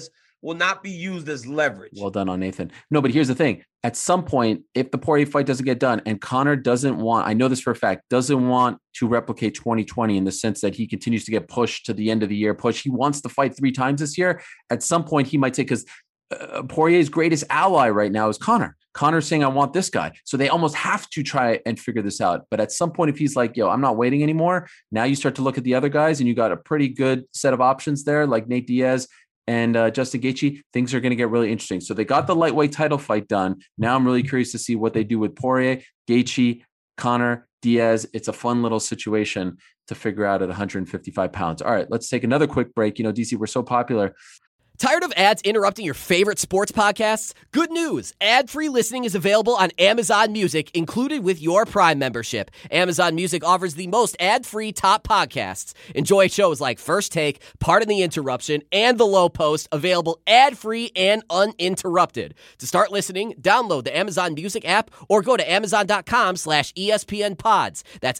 will not be used as leverage.
Well done on Nathan. No, but here's the thing. At some point, if the Poirier fight doesn't get done and Conor doesn't want, I know this for a fact, doesn't want to replicate 2020 in the sense that he continues to get pushed to the end of the year push. He wants to fight 3 times this year. At some point, he might take, because Poirier's greatest ally right now is Conor. Conor's saying, I want this guy. So they almost have to try and figure this out. But at some point, if he's like, yo, I'm not waiting anymore, now you start to look at the other guys and you got a pretty good set of options there, like Nate Diaz and Justin Gaethje. Things are going to get really interesting. So they got the lightweight title fight done. Now I'm really curious to see what they do with Poirier, Gaethje, Conor, Diaz. It's a fun little situation to figure out at 155 pounds. All right, let's take another quick break. DC, we're so popular.
Tired of ads interrupting your favorite sports podcasts? Good news. Ad-free listening is available on Amazon Music, included with your Prime membership. Amazon Music offers the most ad-free top podcasts. Enjoy shows like First Take, Pardon the Interruption, and The Low Post, available ad-free and uninterrupted. To start listening, download the Amazon Music app or go to amazon.com/ESPN Pods. That's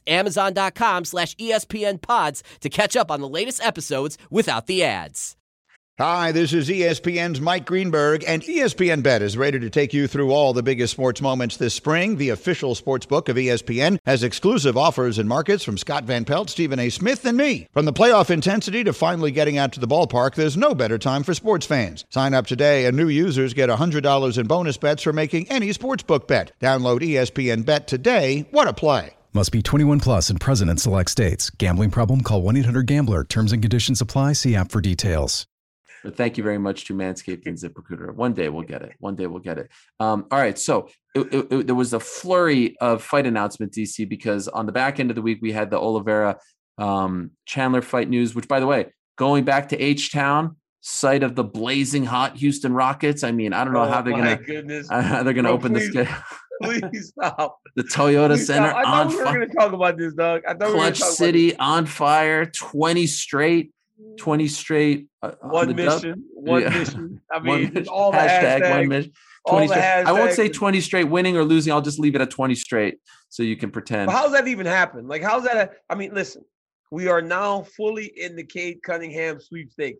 amazon.com/ESPN Pods to catch up on the latest episodes without the ads.
Hi, this is ESPN's Mike Greenberg, and ESPN Bet is ready to take you through all the biggest sports moments this spring. The official sports book of ESPN has exclusive offers and markets from Scott Van Pelt, Stephen A. Smith, and me. From the playoff intensity to finally getting out to the ballpark, there's no better time for sports fans. Sign up today, and new users get $100 in bonus bets for making any sportsbook bet. Download ESPN Bet today. What a play.
Must be 21 plus and present in select states. Gambling problem? Call 1-800-GAMBLER. Terms and conditions apply. See app for details.
But thank you very much to Manscaped and ZipRecruiter. One day we'll get it. All right. So there was a flurry of fight announcements, DC, because on the back end of the week, we had the Oliveira Chandler fight news, which, by the way, going back to H-Town, site of the blazing hot Houston Rockets. I mean, I don't know how they're going to open this.
Please stop.
The Toyota Center
on fire. I thought we were going to talk about this, Doug.
Clutch City on fire, 20 straight.
One mission. I mean, all the
hashtag
hashtags,
one mission. 20 straight. I won't say 20 straight winning or losing. I'll just leave it at 20 straight so you can pretend.
But how's that even happen? Like, how's that? I mean, listen, we are now fully in the Cade Cunningham sweepstakes.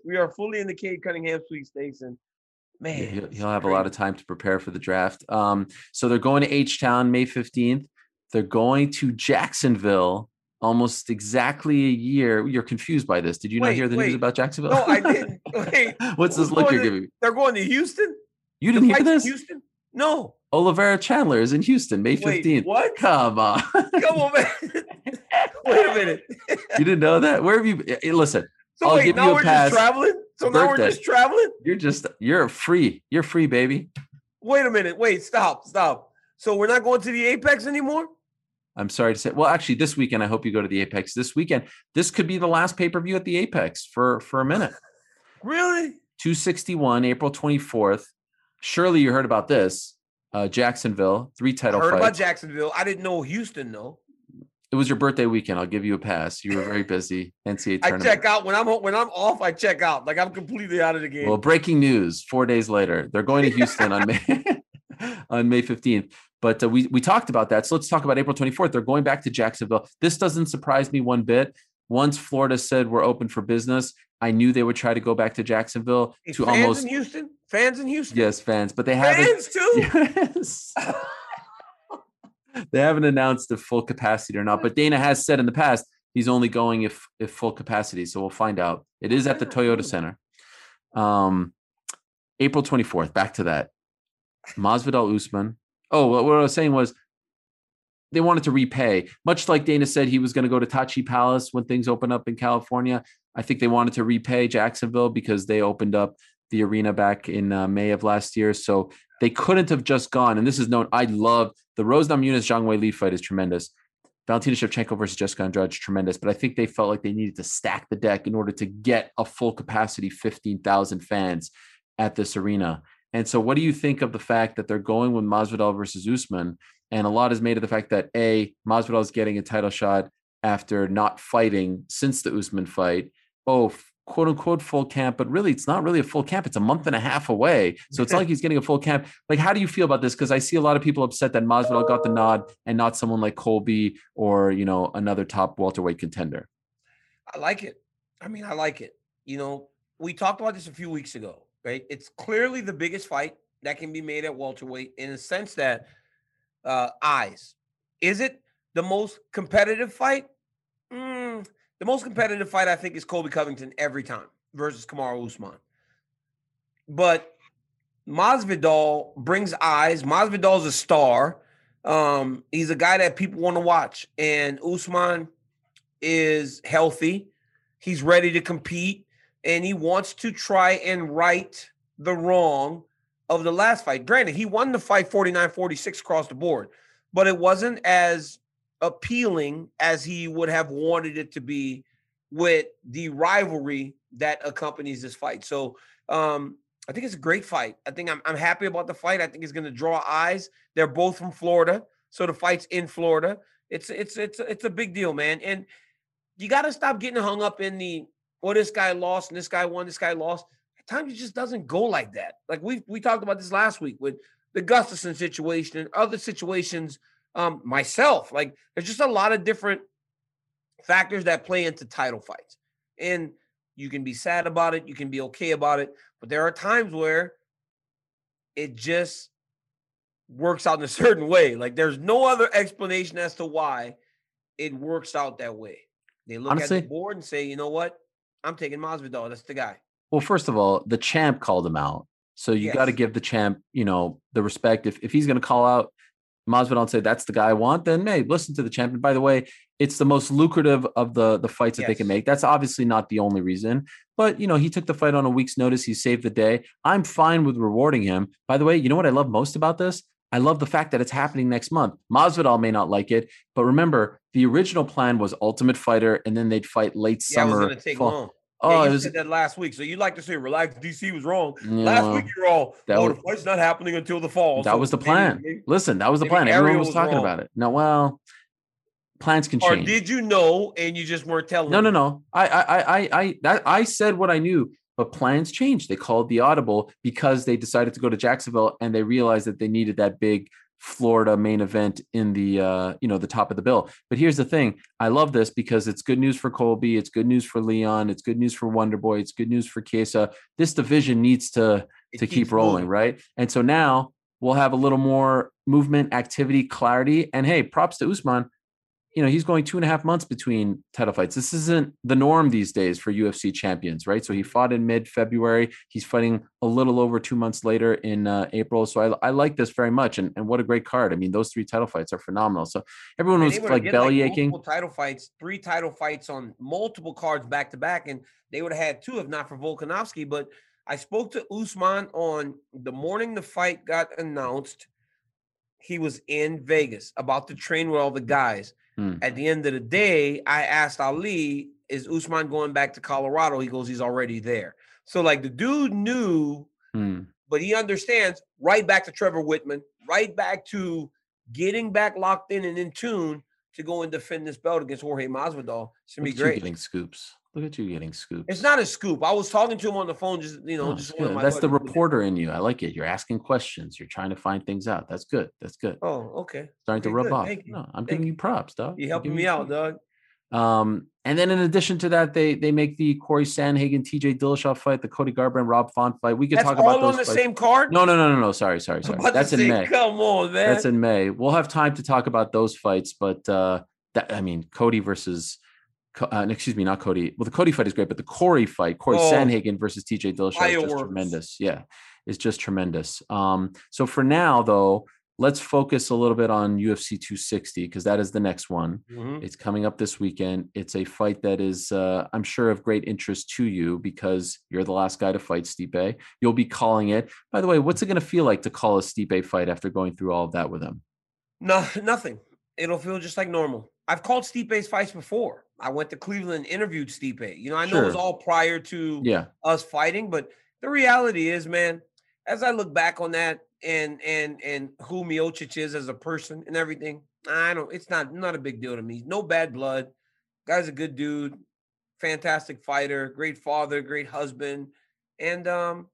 And man,
he'll have a lot of time to prepare for the draft. So they're going to H-Town May 15th. They're going to Jacksonville. Almost exactly a year. You're confused by this. Did you not hear the news about Jacksonville?
No, I didn't. Wait.
What's this look you're giving me?
They're going to Houston?
You didn't hear this?
Houston? No.
Oliveira Chandler is in Houston, May 15th.
Wait, what?
Come on.
Come on, man. Wait a minute.
You didn't know that? Where have you been? Listen,
so
I'll
wait,
give
now
you a
we're
pass.
just traveling? So now we're just traveling?
You're free. You're free, baby.
Wait a minute. Wait, stop. So we're not going to the Apex anymore?
I'm sorry to say. Well, actually, this weekend, I hope you go to the Apex. This weekend, this could be the last pay-per-view at the Apex for a minute.
Really?
261, April 24th. Surely you heard about this. Jacksonville, 3 title fights.
I heard about Jacksonville. I didn't know Houston, though.
It was your birthday weekend. I'll give you a pass. You were very busy. NCAA tournament.
I check out. When I'm off, I check out. Like, I'm completely out of the game.
Well, breaking news, 4 days later. They're going to Houston on May 15th. But we talked about that. So let's talk about April 24th. They're going back to Jacksonville. This doesn't surprise me one bit. Once Florida said we're open for business, I knew they would try to go back to Jacksonville.
Fans in Houston? Fans in Houston?
Yes, fans. But they haven't.
Fans too?
Yes. They haven't announced if full capacity or not. But Dana has said in the past he's only going if full capacity. So we'll find out. It is at the Toyota Center. April 24th. Back to that. Masvidal Usman. Oh, what I was saying was they wanted to repay. Much like Dana said he was going to go to Tachi Palace when things open up in California. I think they wanted to repay Jacksonville because they opened up the arena back in May of last year. So they couldn't have just gone. And this is known. I love the Rose Namajunas Zhang Weili fight is tremendous. Valentina Shevchenko versus Jessica Andrade is tremendous. But I think they felt like they needed to stack the deck in order to get a full capacity 15,000 fans at this arena. And so what do you think of the fact that they're going with Masvidal versus Usman? And a lot is made of the fact that Masvidal is getting a title shot after not fighting since the Usman fight. Oh, quote unquote full camp, but really it's not really a full camp. It's a month and a half away. So it's not like he's getting a full camp. Like, how do you feel about this? Because I see a lot of people upset that Masvidal got the nod and not someone like Colby or, another top welterweight contender.
I like it. I like it. We talked about this a few weeks ago. right? It's clearly the biggest fight that can be made at welterweight in the sense that eyes. Is it the most competitive fight? The most competitive fight, I think, is Colby Covington every time versus Kamaru Usman. But Masvidal brings eyes. Masvidal's a star. He's a guy that people want to watch. And Usman is healthy. He's ready to compete. And he wants to try and right the wrong of the last fight. Granted, he won the fight 49-46 across the board. But it wasn't as appealing as he would have wanted it to be with the rivalry that accompanies this fight. So I think it's a great fight. I think I'm happy about the fight. I think it's going to draw eyes. They're both from Florida, so the fight's in Florida. It's a big deal, man. And you got to stop getting hung up in the this guy lost and this guy won, this guy lost. At times it just doesn't go like that. Like we talked about this last week with the Gustafsson situation and other situations. Myself, like there's just a lot of different factors that play into title fights, and you can be sad about it, you can be okay about it, but there are times where it just works out in a certain way. Like there's no other explanation as to why it works out that way. They look at the board and say, you know what, I'm taking Masvidal. That's the guy.
Well, first of all, the champ called him out, so you got to give the champ, the respect. If he's going to call out Masvidal and say that's the guy I want, then hey, listen to the champion. By the way, it's the most lucrative of the fights that they can make. That's obviously not the only reason, but he took the fight on a week's notice. He saved the day. I'm fine with rewarding him. By the way, you know what I love most about this? I love the fact that it's happening next month. Masvidal may not like it, but remember, the original plan was Ultimate Fighter, and then they'd fight late summer.
It was going to take long. You said that last week. So you like to say, relax, DC was wrong. Last week you're all, the fight's not happening until the fall.
That was the plan. Listen, that was the plan. Everyone was talking about it. No, well, plans can change.
Or did you know and you just weren't telling
me? No. I said what I knew, but plans changed. They called the audible because they decided to go to Jacksonville and they realized that they needed that big Florida main event in the the top of the bill. But here's the thing. I love this because it's good news for Colby. It's good news for Leon. It's good news for Wonderboy. It's good news for Chiesa. This division needs to keep rolling, right? And so now we'll have a little more movement, activity, clarity. And hey, props to Usman. He's going 2.5 months between title fights. This isn't the norm these days for UFC champions, right? So he fought in mid-February. He's fighting a little over 2 months later in April. So I like this very much. And what a great card. I mean, those 3 title fights are phenomenal. So everyone was like belly aching.
Multiple title fights, 3 title fights on multiple cards back to back. And they would have had 2 if not for Volkanovski. But I spoke to Usman on the morning the fight got announced. He was in Vegas about to train with all the guys. At the end of the day, I asked Ali, is Usman going back to Colorado? He goes, he's already there. So, like, the dude knew, but he understands, right back to Trevor Whitman, right back to getting back locked in and in tune to go and defend this belt against Jorge Masvidal. It's going to be great.
Getting scoops. Look at you getting scoops.
It's not a scoop. I was talking to him on the phone, just
that's the reporter in you. I like it. You're asking questions. You're trying to find things out. That's good. That's good.
Oh, okay.
Starting to rub off. No, I'm giving you props, dog.
You're helping me out, dog.
And then in addition to that, they make the Corey Sandhagen, TJ Dillashaw fight, the Cody Garbrandt, Rob Font fight. We could talk about those.
All on the same card?
No. Sorry. That's in May.
Come on, man.
That's in May. We'll have time to talk about those fights, but Cody versus. Excuse me, not Cody. Well, the Cody fight is great, but the Corey fight, Sandhagen versus TJ Dillashaw is just tremendous. Yeah, it's just tremendous. So for now, though, let's focus a little bit on UFC 260 because that is the next one. It's coming up this weekend. It's a fight that is, I'm sure, of great interest to you because you're the last guy to fight Stipe. You'll be calling it. By the way, what's it going to feel like to call a Stipe fight after going through all of that with him?
No, nothing. It'll feel just like normal. I've called Stipe's fights before. I went to Cleveland and interviewed Stipe. I know it was all prior to us fighting, but the reality is, man, as I look back on that and who Miocic is as a person and everything, it's not a big deal to me. No bad blood. Guy's a good dude, fantastic fighter, great father, great husband. And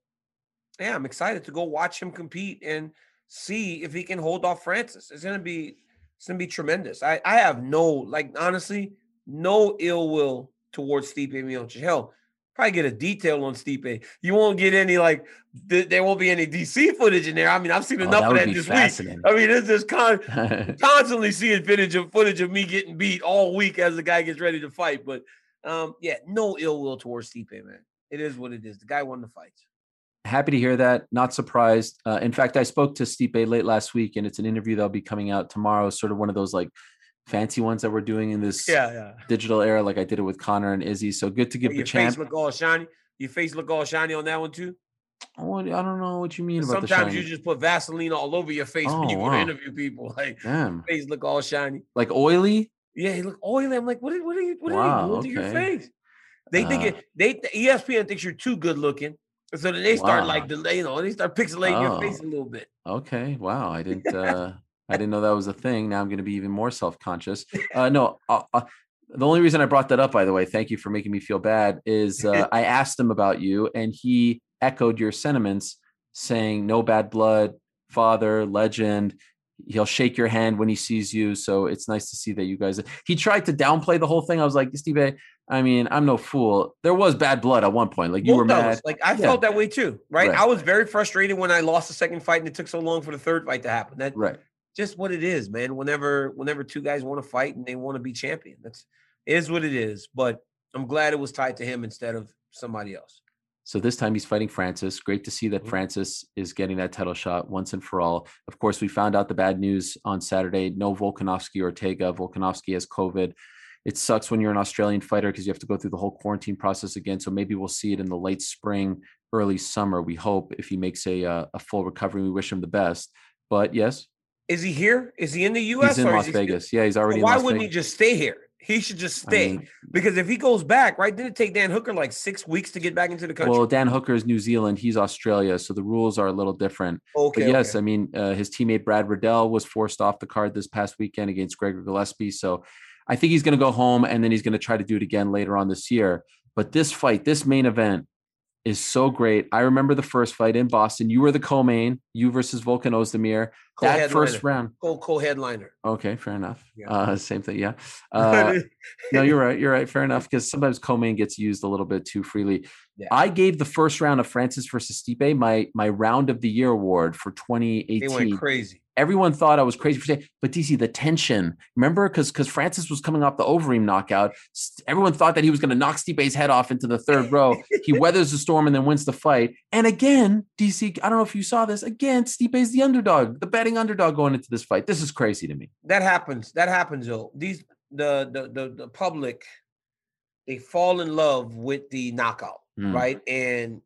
I'm excited to go watch him compete and see if he can hold off Francis. It's gonna be tremendous. I have honestly, no ill will towards Stipe Miocic. Hell, Probably get a detail on Stipe. You won't get any there won't be any DC footage in there. I mean, I've seen enough of that this week. I mean, it's just constantly seeing footage of me getting beat all week as the guy gets ready to fight. But no ill will towards Stipe, man. It is what it is. The guy won the fight.
Happy to hear that. Not surprised. In fact, I spoke to Stipe late last week, and it's an interview that'll be coming out tomorrow. Sort of one of those fancy ones that we're doing in this digital era, like I did it with Connor and Izzy. So good to give the champ.
Face look all shiny. Your face look all shiny on that one too.
Oh, I don't know what you mean about
sometimes you just put Vaseline all over your face when you go to interview people.
Damn.
Face look all shiny.
Like oily?
Yeah, he look oily. I'm like, what are you doing to your face? They think ESPN thinks you're too good looking. So then they start they start pixelating your face a little bit.
Okay. Wow. I didn't know that was a thing. Now I'm going to be even more self-conscious. No, the only reason I brought that up, by the way, thank you for making me feel bad, is I asked him about you and he echoed your sentiments saying no bad blood, father, legend. He'll shake your hand when he sees you. So it's nice to see that you guys, he tried to downplay the whole thing. I was like, Steve, I mean, I'm no fool. There was bad blood at one point. Like you were mad.
I felt that way too. Right? I was very frustrated when I lost the second fight and it took so long for the third fight to happen.
Right.
Just what it is, man. Whenever two guys want to fight and they want to be champion, it is what it is. But I'm glad it was tied to him instead of somebody else.
So this time he's fighting Francis. Great to see that Francis is getting that title shot once and for all. Of course, we found out the bad news on Saturday. No Volkanovski Ortega. Volkanovski has COVID. It sucks when you're an Australian fighter because you have to go through the whole quarantine process again. So maybe we'll see it in the late spring, early summer. We hope if he makes a full recovery. We wish him the best. But yes.
Is he here? Is he in the U.S.?
He's in Las Vegas. Yeah, he's already in Las Vegas.
Why wouldn't he just stay here? He should just stay. Because if he goes back, right, didn't it take Dan Hooker 6 weeks to get back into the country?
Well, Dan Hooker is New Zealand. He's Australia, so the rules are a little different.
Okay.
But yes, I mean, his teammate Brad Riddell was forced off the card this past weekend against Gregor Gillespie. So I think he's going to go home, and then he's going to try to do it again later on this year. But this fight, this main event, is so great. I remember the first fight in Boston. You were the co-main, you versus Volkan Ozdemir. That first round.
Co-headliner.
Okay, fair enough. Yeah. Same thing, yeah. No, you're right. You're right. Fair enough, because sometimes co-main gets used a little bit too freely. Yeah. I gave the first round of Francis versus Stipe my round of the year award for 2018.
They went crazy.
Everyone thought I was crazy for saying, but DC, the tension, remember? Because Francis was coming off the Overeem knockout. Everyone thought that he was going to knock Stipe's head off into the third row. He weathers the storm and then wins the fight. And again, DC, I don't know if you saw this. Again, Stipe's the underdog, the betting underdog going into this fight. This is crazy to me.
That happens, though. The public, they fall in love with the knockout, right? And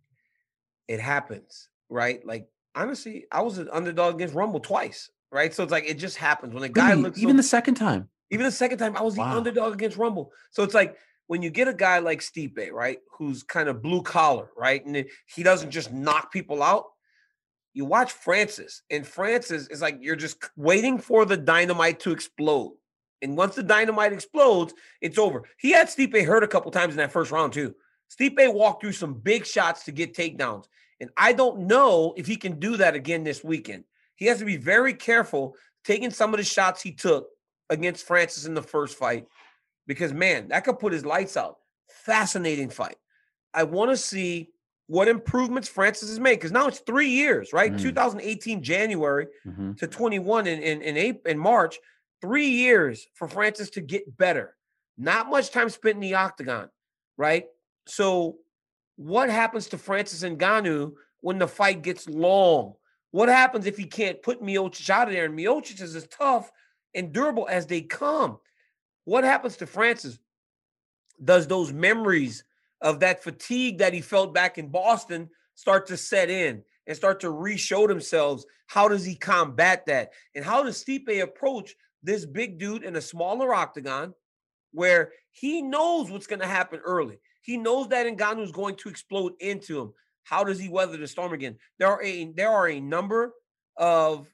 it happens, right? Honestly, I was an underdog against Rumble twice, right? So it's it just happens when a guy looks.
Even the second time,
I was the underdog against Rumble. So it's when you get a guy like Stipe, right, who's kind of blue collar, right, and he doesn't just knock people out. You watch Francis, and Francis is you're just waiting for the dynamite to explode, and once the dynamite explodes, it's over. He had Stipe hurt a couple times in that first round too. Stipe walked through some big shots to get takedowns. And I don't know if he can do that again this weekend. He has to be very careful taking some of the shots he took against Francis in the first fight because, man, that could put his lights out. Fascinating fight. I want to see what improvements Francis has made because now it's 3 years, right? 2018 January to 21 in March. 3 years for Francis to get better. Not much time spent in the octagon, right? So what happens to Francis Ngannou when the fight gets long? What happens if he can't put Miocic out of there? And Miocic is as tough and durable as they come. What happens to Francis? Does those memories of that fatigue that he felt back in Boston start to set in and start to re-show themselves? How does he combat that? And how does Stipe approach this big dude in a smaller octagon where he knows what's going to happen early? He knows that Ngannou is going to explode into him. How does he weather the storm again? There are a number of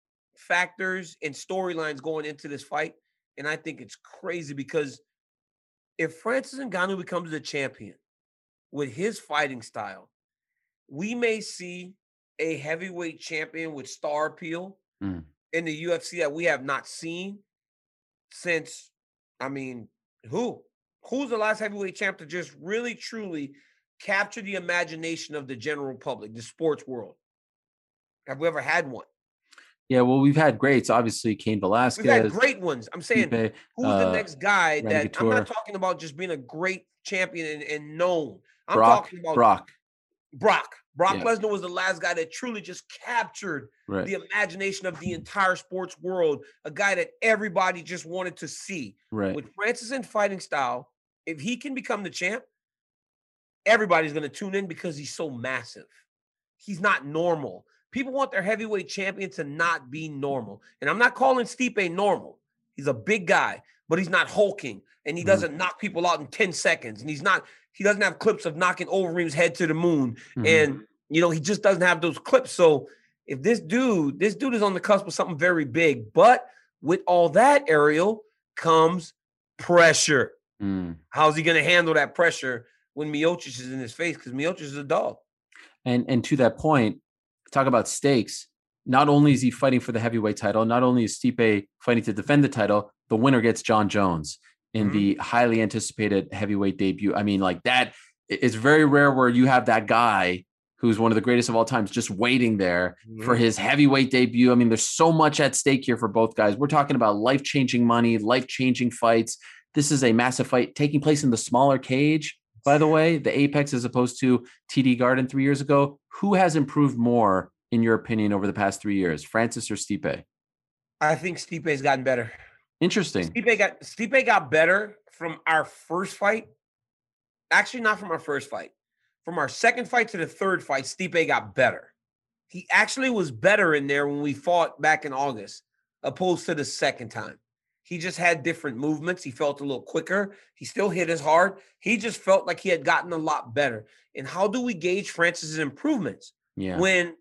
factors and storylines going into this fight, and I think it's crazy because if Francis Ngannou becomes the champion with his fighting style, we may see a heavyweight champion with star appeal in the UFC that we have not seen since, who? Who's the last heavyweight champ to just really, truly capture the imagination of the general public, the sports world? Have we ever had one?
Yeah, well, we've had greats. Obviously, Cain Velasquez.
We've had great ones. I'm saying,
Stipe,
who's the next guy
Randy
that
Couture.
I'm not talking about just being a great champion and known. I'm
Brock,
talking about
Brock.
Brock
Yeah.
Lesnar was the last guy that truly just captured
Right.
the imagination of the entire sports world. A guy that everybody just wanted to see.
Right.
With Francis in fighting style, if he can become the champ, everybody's going to tune in because he's so massive. He's not normal. People want their heavyweight champion to not be normal. And I'm not calling Stipe normal. He's a big guy, but he's not hulking. And he doesn't knock people out in 10 seconds. And he doesn't have clips of knocking Overeem's head to the moon. And, he just doesn't have those clips. So if this dude is on the cusp of something very big. But with all that, Ariel, comes pressure. How's he going to handle that pressure when Miocic is in his face? Because Miocic is a dog.
And to that point, talk about stakes. Not only is he fighting for the heavyweight title, not only is Stipe fighting to defend the title, the winner gets John Jones in the highly anticipated heavyweight debut. I mean, like that, it's very rare where you have that guy who's one of the greatest of all times just waiting there for his heavyweight debut. I mean, there's so much at stake here for both guys. We're talking about life-changing money, life-changing fights. This is a massive fight taking place in the smaller cage, by the way, the Apex as opposed to TD Garden 3 years ago. Who has improved more, in your opinion, over the past 3 years, Francis or Stipe?
I think Stipe's gotten better.
Interesting.
Stipe got better from our first fight. Actually, not from our first fight. From our second fight to the third fight, Stipe got better. He actually was better in there when we fought back in August, opposed to the second time. He just had different movements. He felt a little quicker. He still hit as hard. He just felt like he had gotten a lot better. And how do we gauge Francis's improvements?
Yeah.
When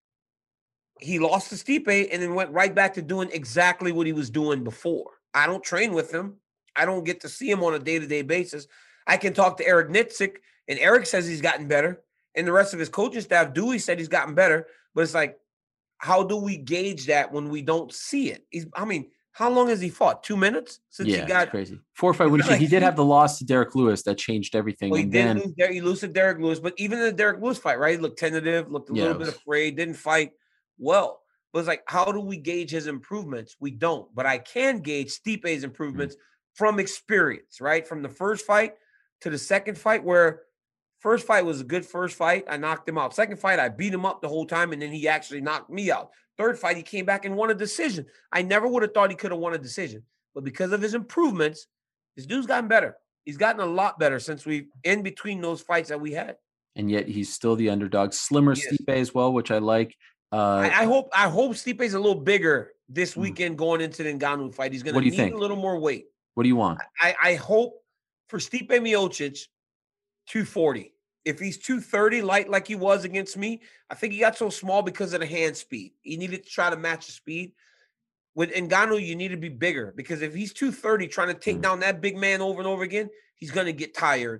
he lost to Stipe and then went right back to doing exactly what he was doing before. I don't train with him. I don't get to see him on a day-to-day basis. I can talk to Eric Nitzik, and Eric says he's gotten better. And the rest of his coaching staff, Dewey, said he's gotten better. But it's like, how do we gauge that when we don't see it? How long has he fought? 2 minutes since he got
it's crazy. 4-5 win streak. He did have the loss to Derek Lewis that changed everything.
Well, he lose to Derek Lewis, but even in the Derek Lewis fight, right? He looked tentative, looked a little bit afraid, didn't fight well. But it's like, how do we gauge his improvements? We don't. But I can gauge Stipe's improvements from experience, right? From the first fight to the second fight, where first fight was a good first fight. I knocked him out. Second fight, I beat him up the whole time, and then he actually knocked me out. Third fight, he came back and won a decision. I never would have thought he could have won a decision. But because of his improvements, this dude's gotten better. He's gotten a lot better since in between those fights that we had.
And yet he's still the underdog. Slimmer Stipe as well, which I like.
I hope Stipe's a little bigger this weekend going into the Ngannou fight. He's going to need a little more weight.
What do you want?
I hope for Stipe Miocic, 240. If he's 230 light like he was against me, I think he got so small because of the hand speed. He needed to try to match the speed. With Ngannou, you need to be bigger because if he's 230 trying to take down that big man over and over again, he's going to get tired.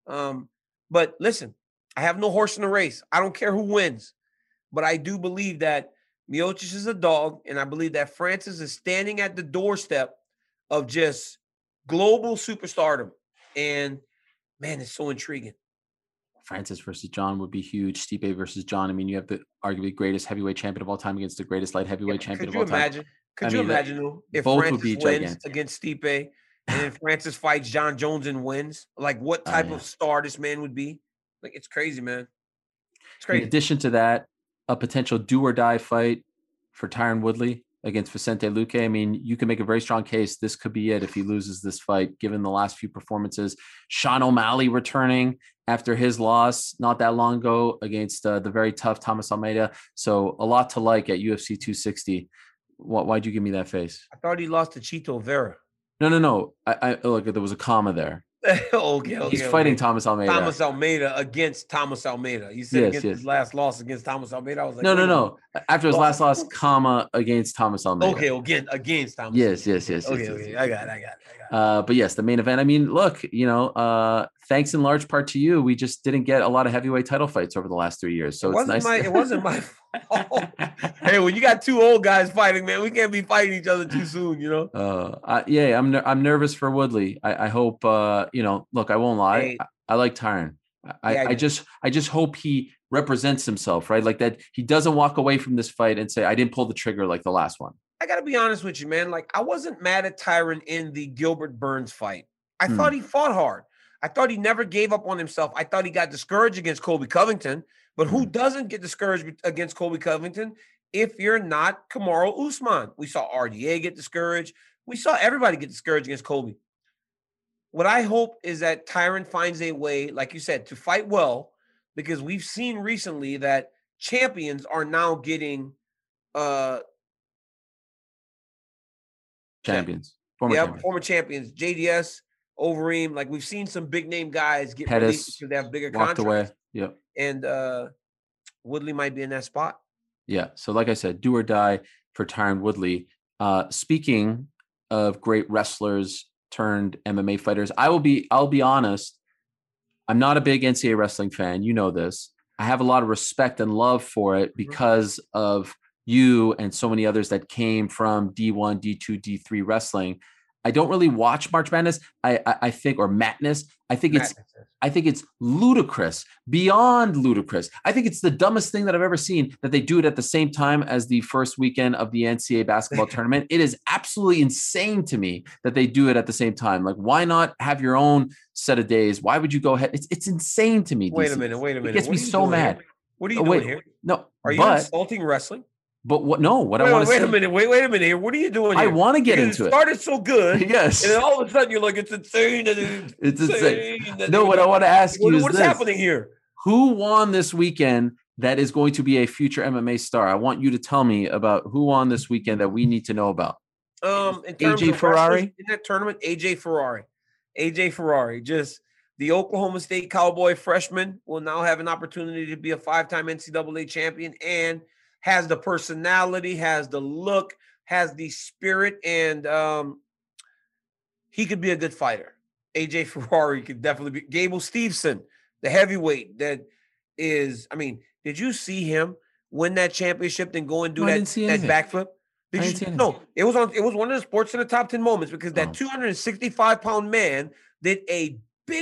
But listen, I have no horse in the race. I don't care who wins. But I do believe that Miocic is a dog, and I believe that Francis is standing at the doorstep of just global superstardom. And, man, it's so intriguing.
Francis versus John would be huge. Stipe versus John. I mean, you have the arguably greatest heavyweight champion of all time against the greatest light heavyweight champion of all time.
Could you imagine if Francis wins against Stipe and then Francis fights John Jones and wins? Like, what type of star this man would be? Like, it's crazy, man. It's crazy.
In addition to that, a potential do-or-die fight for Tyron Woodley against Vicente Luque. I mean, you can make a very strong case. This could be it if he loses this fight, given the last few performances. Sean O'Malley returning after his loss not that long ago against the very tough Thomas Almeida. So a lot to like at UFC 260. Why'd you give me that face?
I thought he lost to Chito Vera.
No. I look, there was a comma there.
Okay.
He's fighting Thomas Almeida.
Thomas Almeida against Thomas Almeida. You said his last loss against Thomas Almeida. I was like,
no. After his last loss, comma against Thomas Almeida.
Okay, against Thomas.
Yes.
Okay. I got it.
But yes, the main event. I mean, look, thanks in large part to you, we just didn't get a lot of heavyweight title fights over the last 3 years. So
it wasn't my fault. Hey, when you got two old guys fighting, man, we can't be fighting each other too soon, you know?
I'm nervous for Woodley. I hope, look, I won't lie.
Hey.
I like Tyron. I just hope he represents himself, right? Like that he doesn't walk away from this fight and say, I didn't pull the trigger like the last one.
I got to be honest with you, man. Like, I wasn't mad at Tyron in the Gilbert Burns fight. I thought he fought hard. I thought he never gave up on himself. I thought he got discouraged against Colby Covington. But who doesn't get discouraged against Colby Covington if you're not Kamaru Usman? We saw RDA get discouraged. We saw everybody get discouraged against Colby. What I hope is that Tyron finds a way, like you said, to fight well, because we've seen recently that champions are now getting
champions.
Former champions. JDS, Overeem. Like, we've seen some big name guys get released because they have bigger contracts.
Away. Yep.
And Woodley might be in that spot.
Yeah. So like I said, do or die for Tyron Woodley. Speaking of great wrestlers turned MMA fighters, I'll be honest. I'm not a big NCAA wrestling fan. You know this. I have a lot of respect and love for it because of you and so many others that came from D1, D2, D3 wrestling. I don't really watch March Madness. I think, or Madness. I think it's ludicrous, beyond ludicrous. I think it's the dumbest thing that I've ever seen that they do it at the same time as the first weekend of the NCAA basketball tournament. It is absolutely insane to me that they do it at the same time. Like, why not have your own set of days? Why would you go ahead? It's insane to me.
Wait a minute.
It gets me so mad.
Here? What are you doing here?
No,
are you insulting wrestling?
But what? No, what I want to say.
Wait a minute here. What are you doing here?
I want to get into it.
It started so good.
Yes.
And then all of a sudden you're like, it's insane.
It's insane. No, what I want to ask you is
what's happening here?
Who won this weekend that is going to be a future MMA star? I want you to tell me about who won this weekend that we need to know about.
AJ Ferrari in that tournament. AJ Ferrari, just the Oklahoma State Cowboy freshman, will now have an opportunity to be a 5-time NCAA champion and has the personality, has the look, has the spirit, and he could be a good fighter. AJ Ferrari could definitely be. Gable Steveson, the heavyweight that is, I mean, did you see him win that championship and go and do that backflip? No, it was one of the Sports in the Top 10 moments, because that 265-pound man did a big,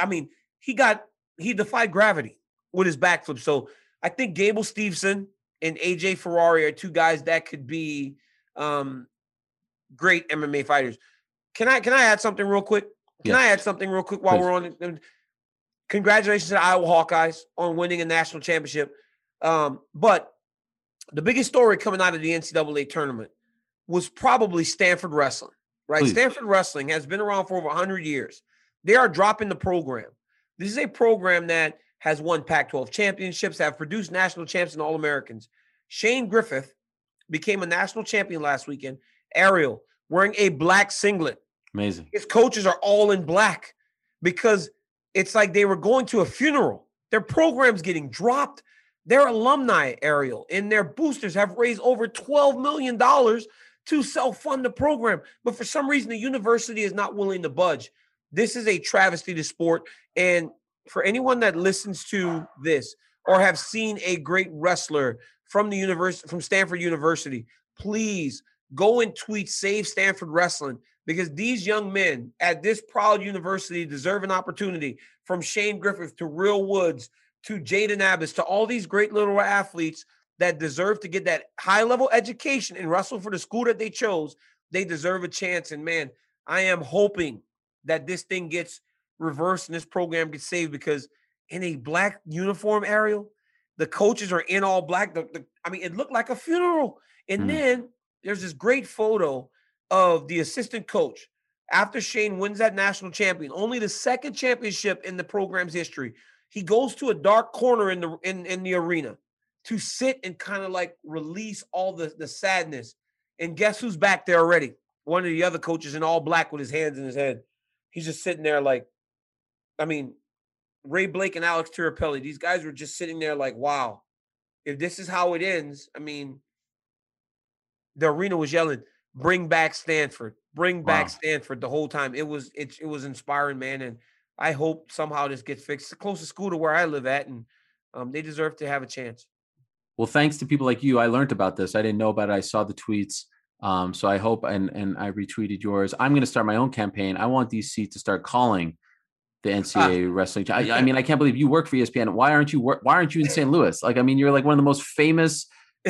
he defied gravity with his backflip. So I think Gable Steveson and AJ Ferrari are two guys that could be great MMA fighters. Can I add something real quick? While we're on it? Congratulations to the Iowa Hawkeyes on winning a national championship. But the biggest story coming out of the NCAA tournament was probably Stanford Wrestling, right? Please. Stanford Wrestling has been around for over 100 years. They are dropping the program. This is a program that has won Pac-12 championships, have produced national champs and All-Americans. Shane Griffith became a national champion last weekend. Ariel, wearing a black singlet.
Amazing.
His coaches are all in black because it's like they were going to a funeral. Their program's getting dropped. Their alumni, Ariel, and their boosters have raised over $12 million to self-fund the program. But for some reason, the university is not willing to budge. This is a travesty to sport. And for anyone that listens to this or have seen a great wrestler from the university, from Stanford University, please go and tweet Save Stanford Wrestling, because these young men at this proud university deserve an opportunity, from Shane Griffith to Real Woods to Jaden Abbas to all these great little athletes that deserve to get that high-level education and wrestle for the school that they chose. They deserve a chance. And, man, I am hoping that this thing gets reversed and this program gets saved, because in a black uniform, Ariel, the coaches are in all black. It looked like a funeral. And then there's this great photo of the assistant coach after Shane wins that national champion, only the second championship in the program's history. He goes to a dark corner in the arena to sit and kind of like release all the sadness. And guess who's back there already? One of the other coaches in all black with his hands in his head. He's just sitting there like, Ray Blake and Alex Tirapelli, these guys were just sitting there like, wow, if this is how it ends, the arena was yelling, bring back Stanford, bring back Stanford the whole time. It was inspiring, man. And I hope somehow this gets fixed. It's the closest school to where I live at, and they deserve to have a chance.
Well, thanks to people like you, I learned about this. I didn't know about it. I saw the tweets. So I hope, and I retweeted yours. I'm going to start my own campaign. I want DC to start calling the NCAA wrestling. I mean, I can't believe you work for ESPN. Why aren't you in St. Louis? Like, I mean, you're like one of the most famous,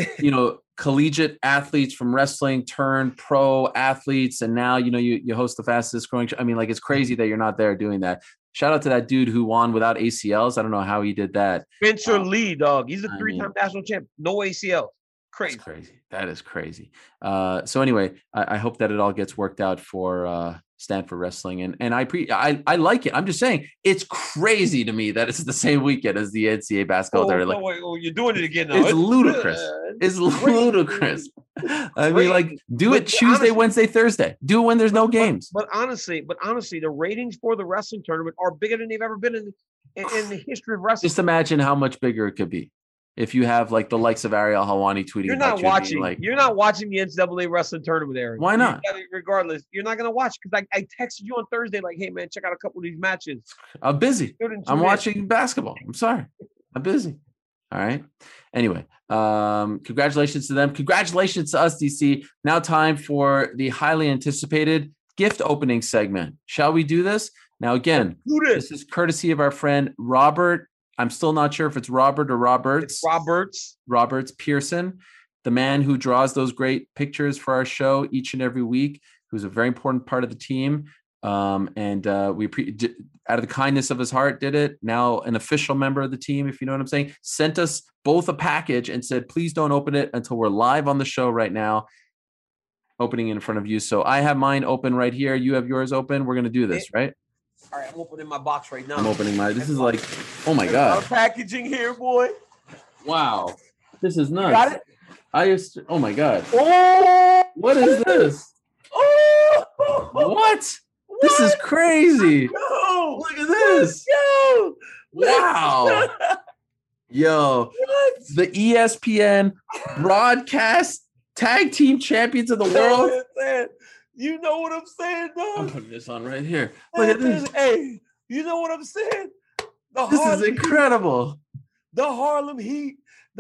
collegiate athletes from wrestling turned pro athletes. And now, you host the fastest growing show. I mean, like, it's crazy that you're not there doing that. Shout out to that dude who won without ACLs. I don't know how he did that.
Spencer Lee, dog. He's a 3-time national champ. No ACL. Crazy.
That's crazy. That is crazy. So anyway, I hope that it all gets worked out for Stanford Wrestling. And I like it. I'm just saying, it's crazy to me that it's the same weekend as the NCAA basketball tournament.
You're doing it again now.
It's ludicrous. It's ludicrous. I mean, like, do it Tuesday, honestly, Wednesday, Thursday. Do it when there's no games.
But honestly, the ratings for the wrestling tournament are bigger than they've ever been in the history of wrestling.
Just imagine how much bigger it could be if you have like the likes of Ariel Helwani tweeting.
You're not watching. You're not watching the NCAA wrestling tournament, Aaron.
Why not?
Regardless, you're not going to watch because I texted you on Thursday like, "Hey man, check out a couple of these matches."
I'm busy. I'm watching basketball. I'm sorry. I'm busy. All right. Anyway, congratulations to them. Congratulations to us, DC. Now time for the highly anticipated gift opening segment. Shall we do this? Now, again, this is courtesy of our friend Robert. I'm still not sure if it's Robert or Roberts.
It's
Roberts Pearson, the man who draws those great pictures for our show each and every week, who's a very important part of the team. We out of the kindness of his heart did it. Now an official member of the team, if you know what I'm saying, sent us both a package and said, please don't open it until we're live on the show right now, opening in front of you. So I have mine open right here. You have yours open. We're going to do this, right?
All right, I'm opening my box right now.
I'm opening my. This is like, oh my god!
Packaging here, boy.
Wow, this is nuts.
You got it?
Oh my god!
Oh,
what is this?
Oh,
what? This is crazy. Look at this. Wow. Yo, the ESPN broadcast tag team champions of the world.
You know what I'm saying, dog?
I'm putting this on right here. Look at this.
Hey, you know what I'm saying?
This is incredible.
The Harlem Heat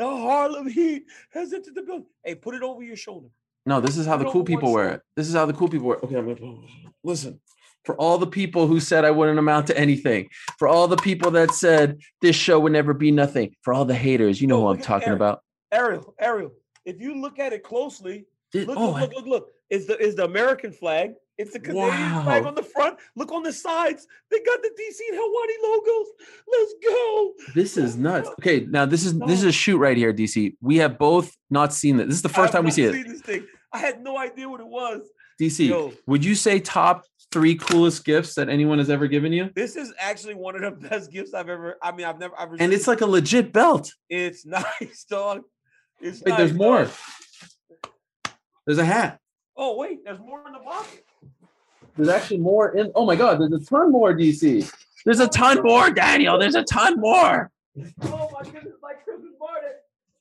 has entered the building. Hey, put it over your shoulder.
No, this is how the cool people wear it. This is how the cool people wear it. Okay, I'm gonna listen. For all the people who said I wouldn't amount to anything, for all the people that said this show would never be nothing, for all the haters, you know who I'm talking about.
Ariel, if you look at it closely, look. It's the American flag. It's the Canadian flag on the front. Look on the sides. They got the DC and Helwani logos. Let's go.
This is nuts. Okay, now this is a shoot right here, DC. We have both not seen this. This is the first time we see it.
This thing. I had no idea what it was.
DC, would you say top 3 coolest gifts that anyone has ever given you?
This is actually one of the best gifts I've ever. I've never.
And it's like a legit belt.
It's nice, dog.
Wait, there's more. There's a hat.
Oh, wait, there's more in the box.
There's actually more in. Oh my God, there's a ton more, DC. There's a ton more, Daniel. There's a ton more.
Oh my goodness, like Christmas Martin.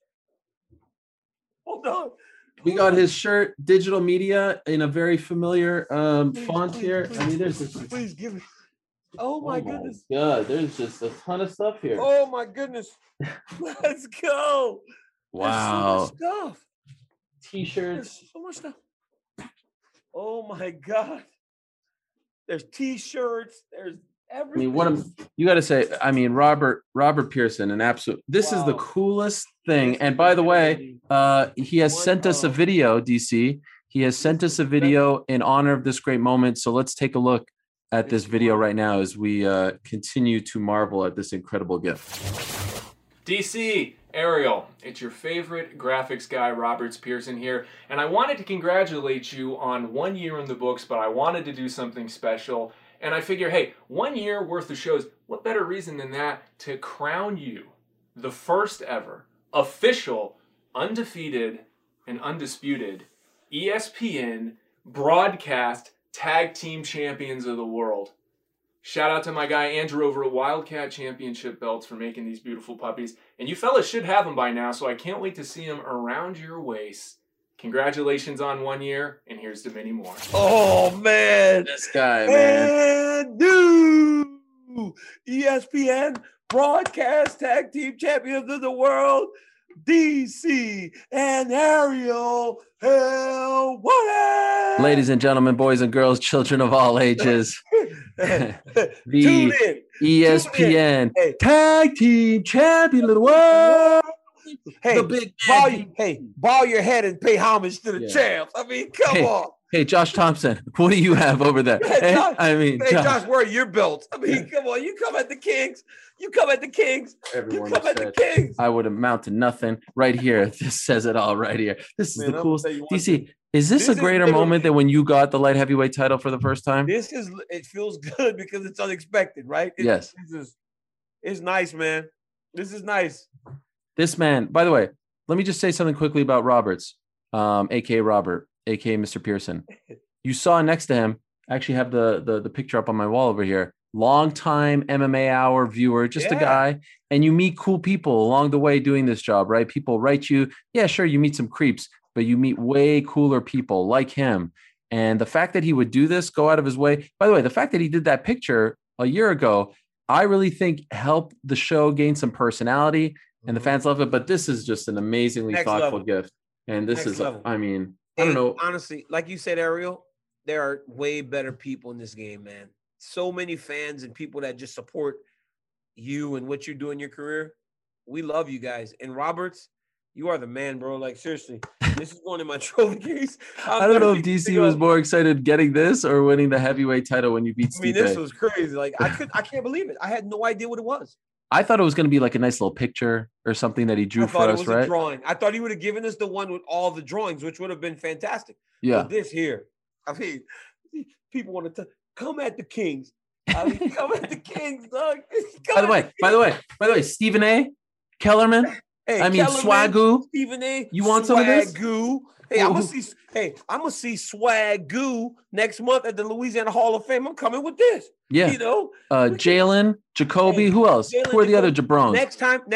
Hold on.
We got his shirt, digital media, in a very familiar font here. I mean, there's this.
Please give me. Oh my goodness.
God, there's just a ton of stuff here.
Oh my goodness. Let's go.
Wow.
There's so much stuff.
T-shirts.
There's so much stuff. Oh my God. There's T-shirts. There's everything.
I mean, you got to say, I mean, Robert Pearson, an absolute, this is the coolest thing. And by the way, he has sent us a video, DC. He has sent us a video in honor of this great moment. So let's take a look at this video right now as we continue to marvel at this incredible gift.
DC, Ariel, it's your favorite graphics guy, Roberts Pearson here, and I wanted to congratulate you on 1 year in the books, but I wanted to do something special, and I figure, hey, 1 year worth of shows, what better reason than that to crown you the first ever official, undefeated, and undisputed ESPN broadcast tag team champions of the world. Shout out to my guy Andrew over at Wildcat Championship Belts for making these beautiful puppies. And you fellas should have them by now, so I can't wait to see them around your waist. Congratulations on 1 year, and here's to many more.
Oh, man.
This guy, man.
Dude. two ESPN broadcast tag team champions of the world, DC and Ariel Helwani.
Ladies and gentlemen, boys and girls, children of all ages, the ESPN tag team champion of the world.
Hey, bow your head and pay homage to the champs. I mean, come on.
Hey, Josh Thompson, what do you have over there?
Josh, where are your belts? I mean, come on. You come at the Kings.
Everyone I would amount to nothing. Right here. This says it all right here. This is the coolest. DC, is this a greater moment than when you got the light heavyweight title for the first time?
It feels good because it's unexpected, right?
Yes.
It's nice, man. This is nice.
This man, by the way, let me just say something quickly about Roberts, a.k.a. Robert, a.k.a. Mr. Pearson. You saw next to him, I actually have the picture up on my wall over here, long-time MMA Hour viewer, just a guy, and you meet cool people along the way doing this job, right? People write you. Yeah, sure, you meet some creeps, but you meet way cooler people like him. And the fact that he would do this, go out of his way. By the way, the fact that he did that picture a year ago, I really think helped the show gain some personality. And the fans love it, but this is just an amazingly thoughtful gift. And this is, I mean, I don't know.
Honestly, like you said, Ariel, there are way better people in this game, man. So many fans and people that just support you and what you do in your career. We love you guys. And Roberts, you are the man, bro. Like, seriously, this is going in my trophy case.
I don't know if DC was more excited getting this or winning the heavyweight title when you beat Stipe.
I mean, this was crazy. Like, I can't believe it. I had no idea what it was.
I thought it was going to be like a nice little picture or something that he drew for us, right?
A drawing. I thought he would have given us the one with all the drawings, which would have been fantastic.
Yeah.
But this here, I mean, people want to come at the Kings. I mean, come at the Kings, dog.
By the way, Stephen A. Kellerman.
Hey,
I mean, Swagoo.
Stephen A.
You want some of this?
Swagoo. Hey, I'm gonna see Swagoo next month at the Louisiana Hall of Fame. I'm coming with this.
Yeah.
You know,
Jalen, Jacoby. Who else? Who are the other jabrones?
Next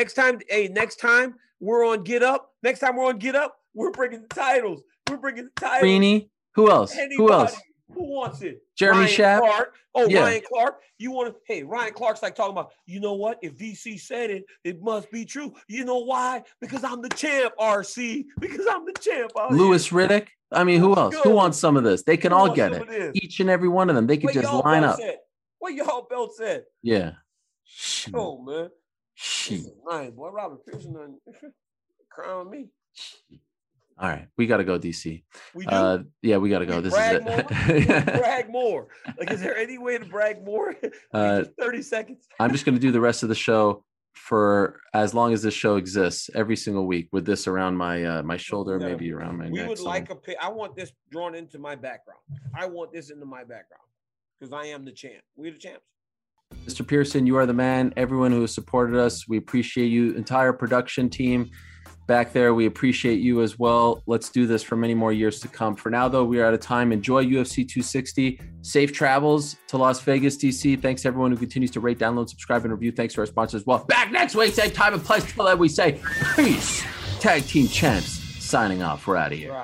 time we're on Get Up. We're bringing the titles.
Rini. Who else? Who else?
Who wants it?
Jeremy Schaap.
Ryan Clark. You want to? Hey, Ryan Clark's like talking about. You know what? If DC said it, it must be true. You know why? Because I'm the champ, RC. Because I'm the champ.
Lewis Riddick. I mean, who else? Who wants some of this? They can all get it. Each and every one of them. They could just line up.
What y'all belts at?
Yeah.
Oh man. Nice, boy. Robert Pearson crown me.
All right, we got to go, DC.
We do?
Yeah, we got to go. This is it.
Brag more. Like, is there any way to brag more? 30 seconds.
I'm just going to do the rest of the show for as long as this show exists, every single week, with this around my my shoulder, maybe around my neck.
We would like a pic. I want this drawn into my background. I want this into my background because I am the champ. We're the champs.
Mr. Pearson, you are the man. Everyone who has supported us, we appreciate you. Entire production team back there, we appreciate you as well. Let's do this for many more years to come. For now, though, we are out of time. Enjoy UFC 260. Safe travels to Las Vegas, DC. Thanks to everyone who continues to rate, download, subscribe, and review. Thanks to our sponsors as well. Back next week, same time and place. Till then, we say peace. Tag Team Champs signing off. We're out of here.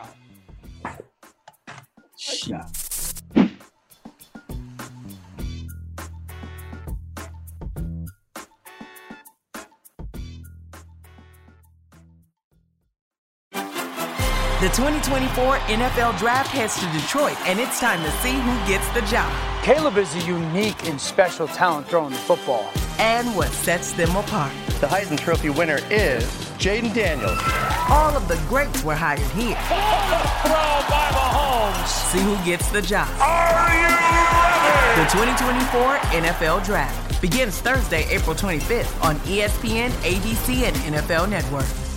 Right.
The 2024 NFL Draft heads to Detroit, and it's time to see who gets the job.
Caleb is a unique and special talent throwing the football.
And what sets them apart.
The Heisman Trophy winner is Jaden Daniels.
All of the greats were hired here.
Throw by Mahomes.
See who gets the job.
Are you ready?
The 2024 NFL Draft begins Thursday, April 25th on ESPN, ABC, and NFL Network.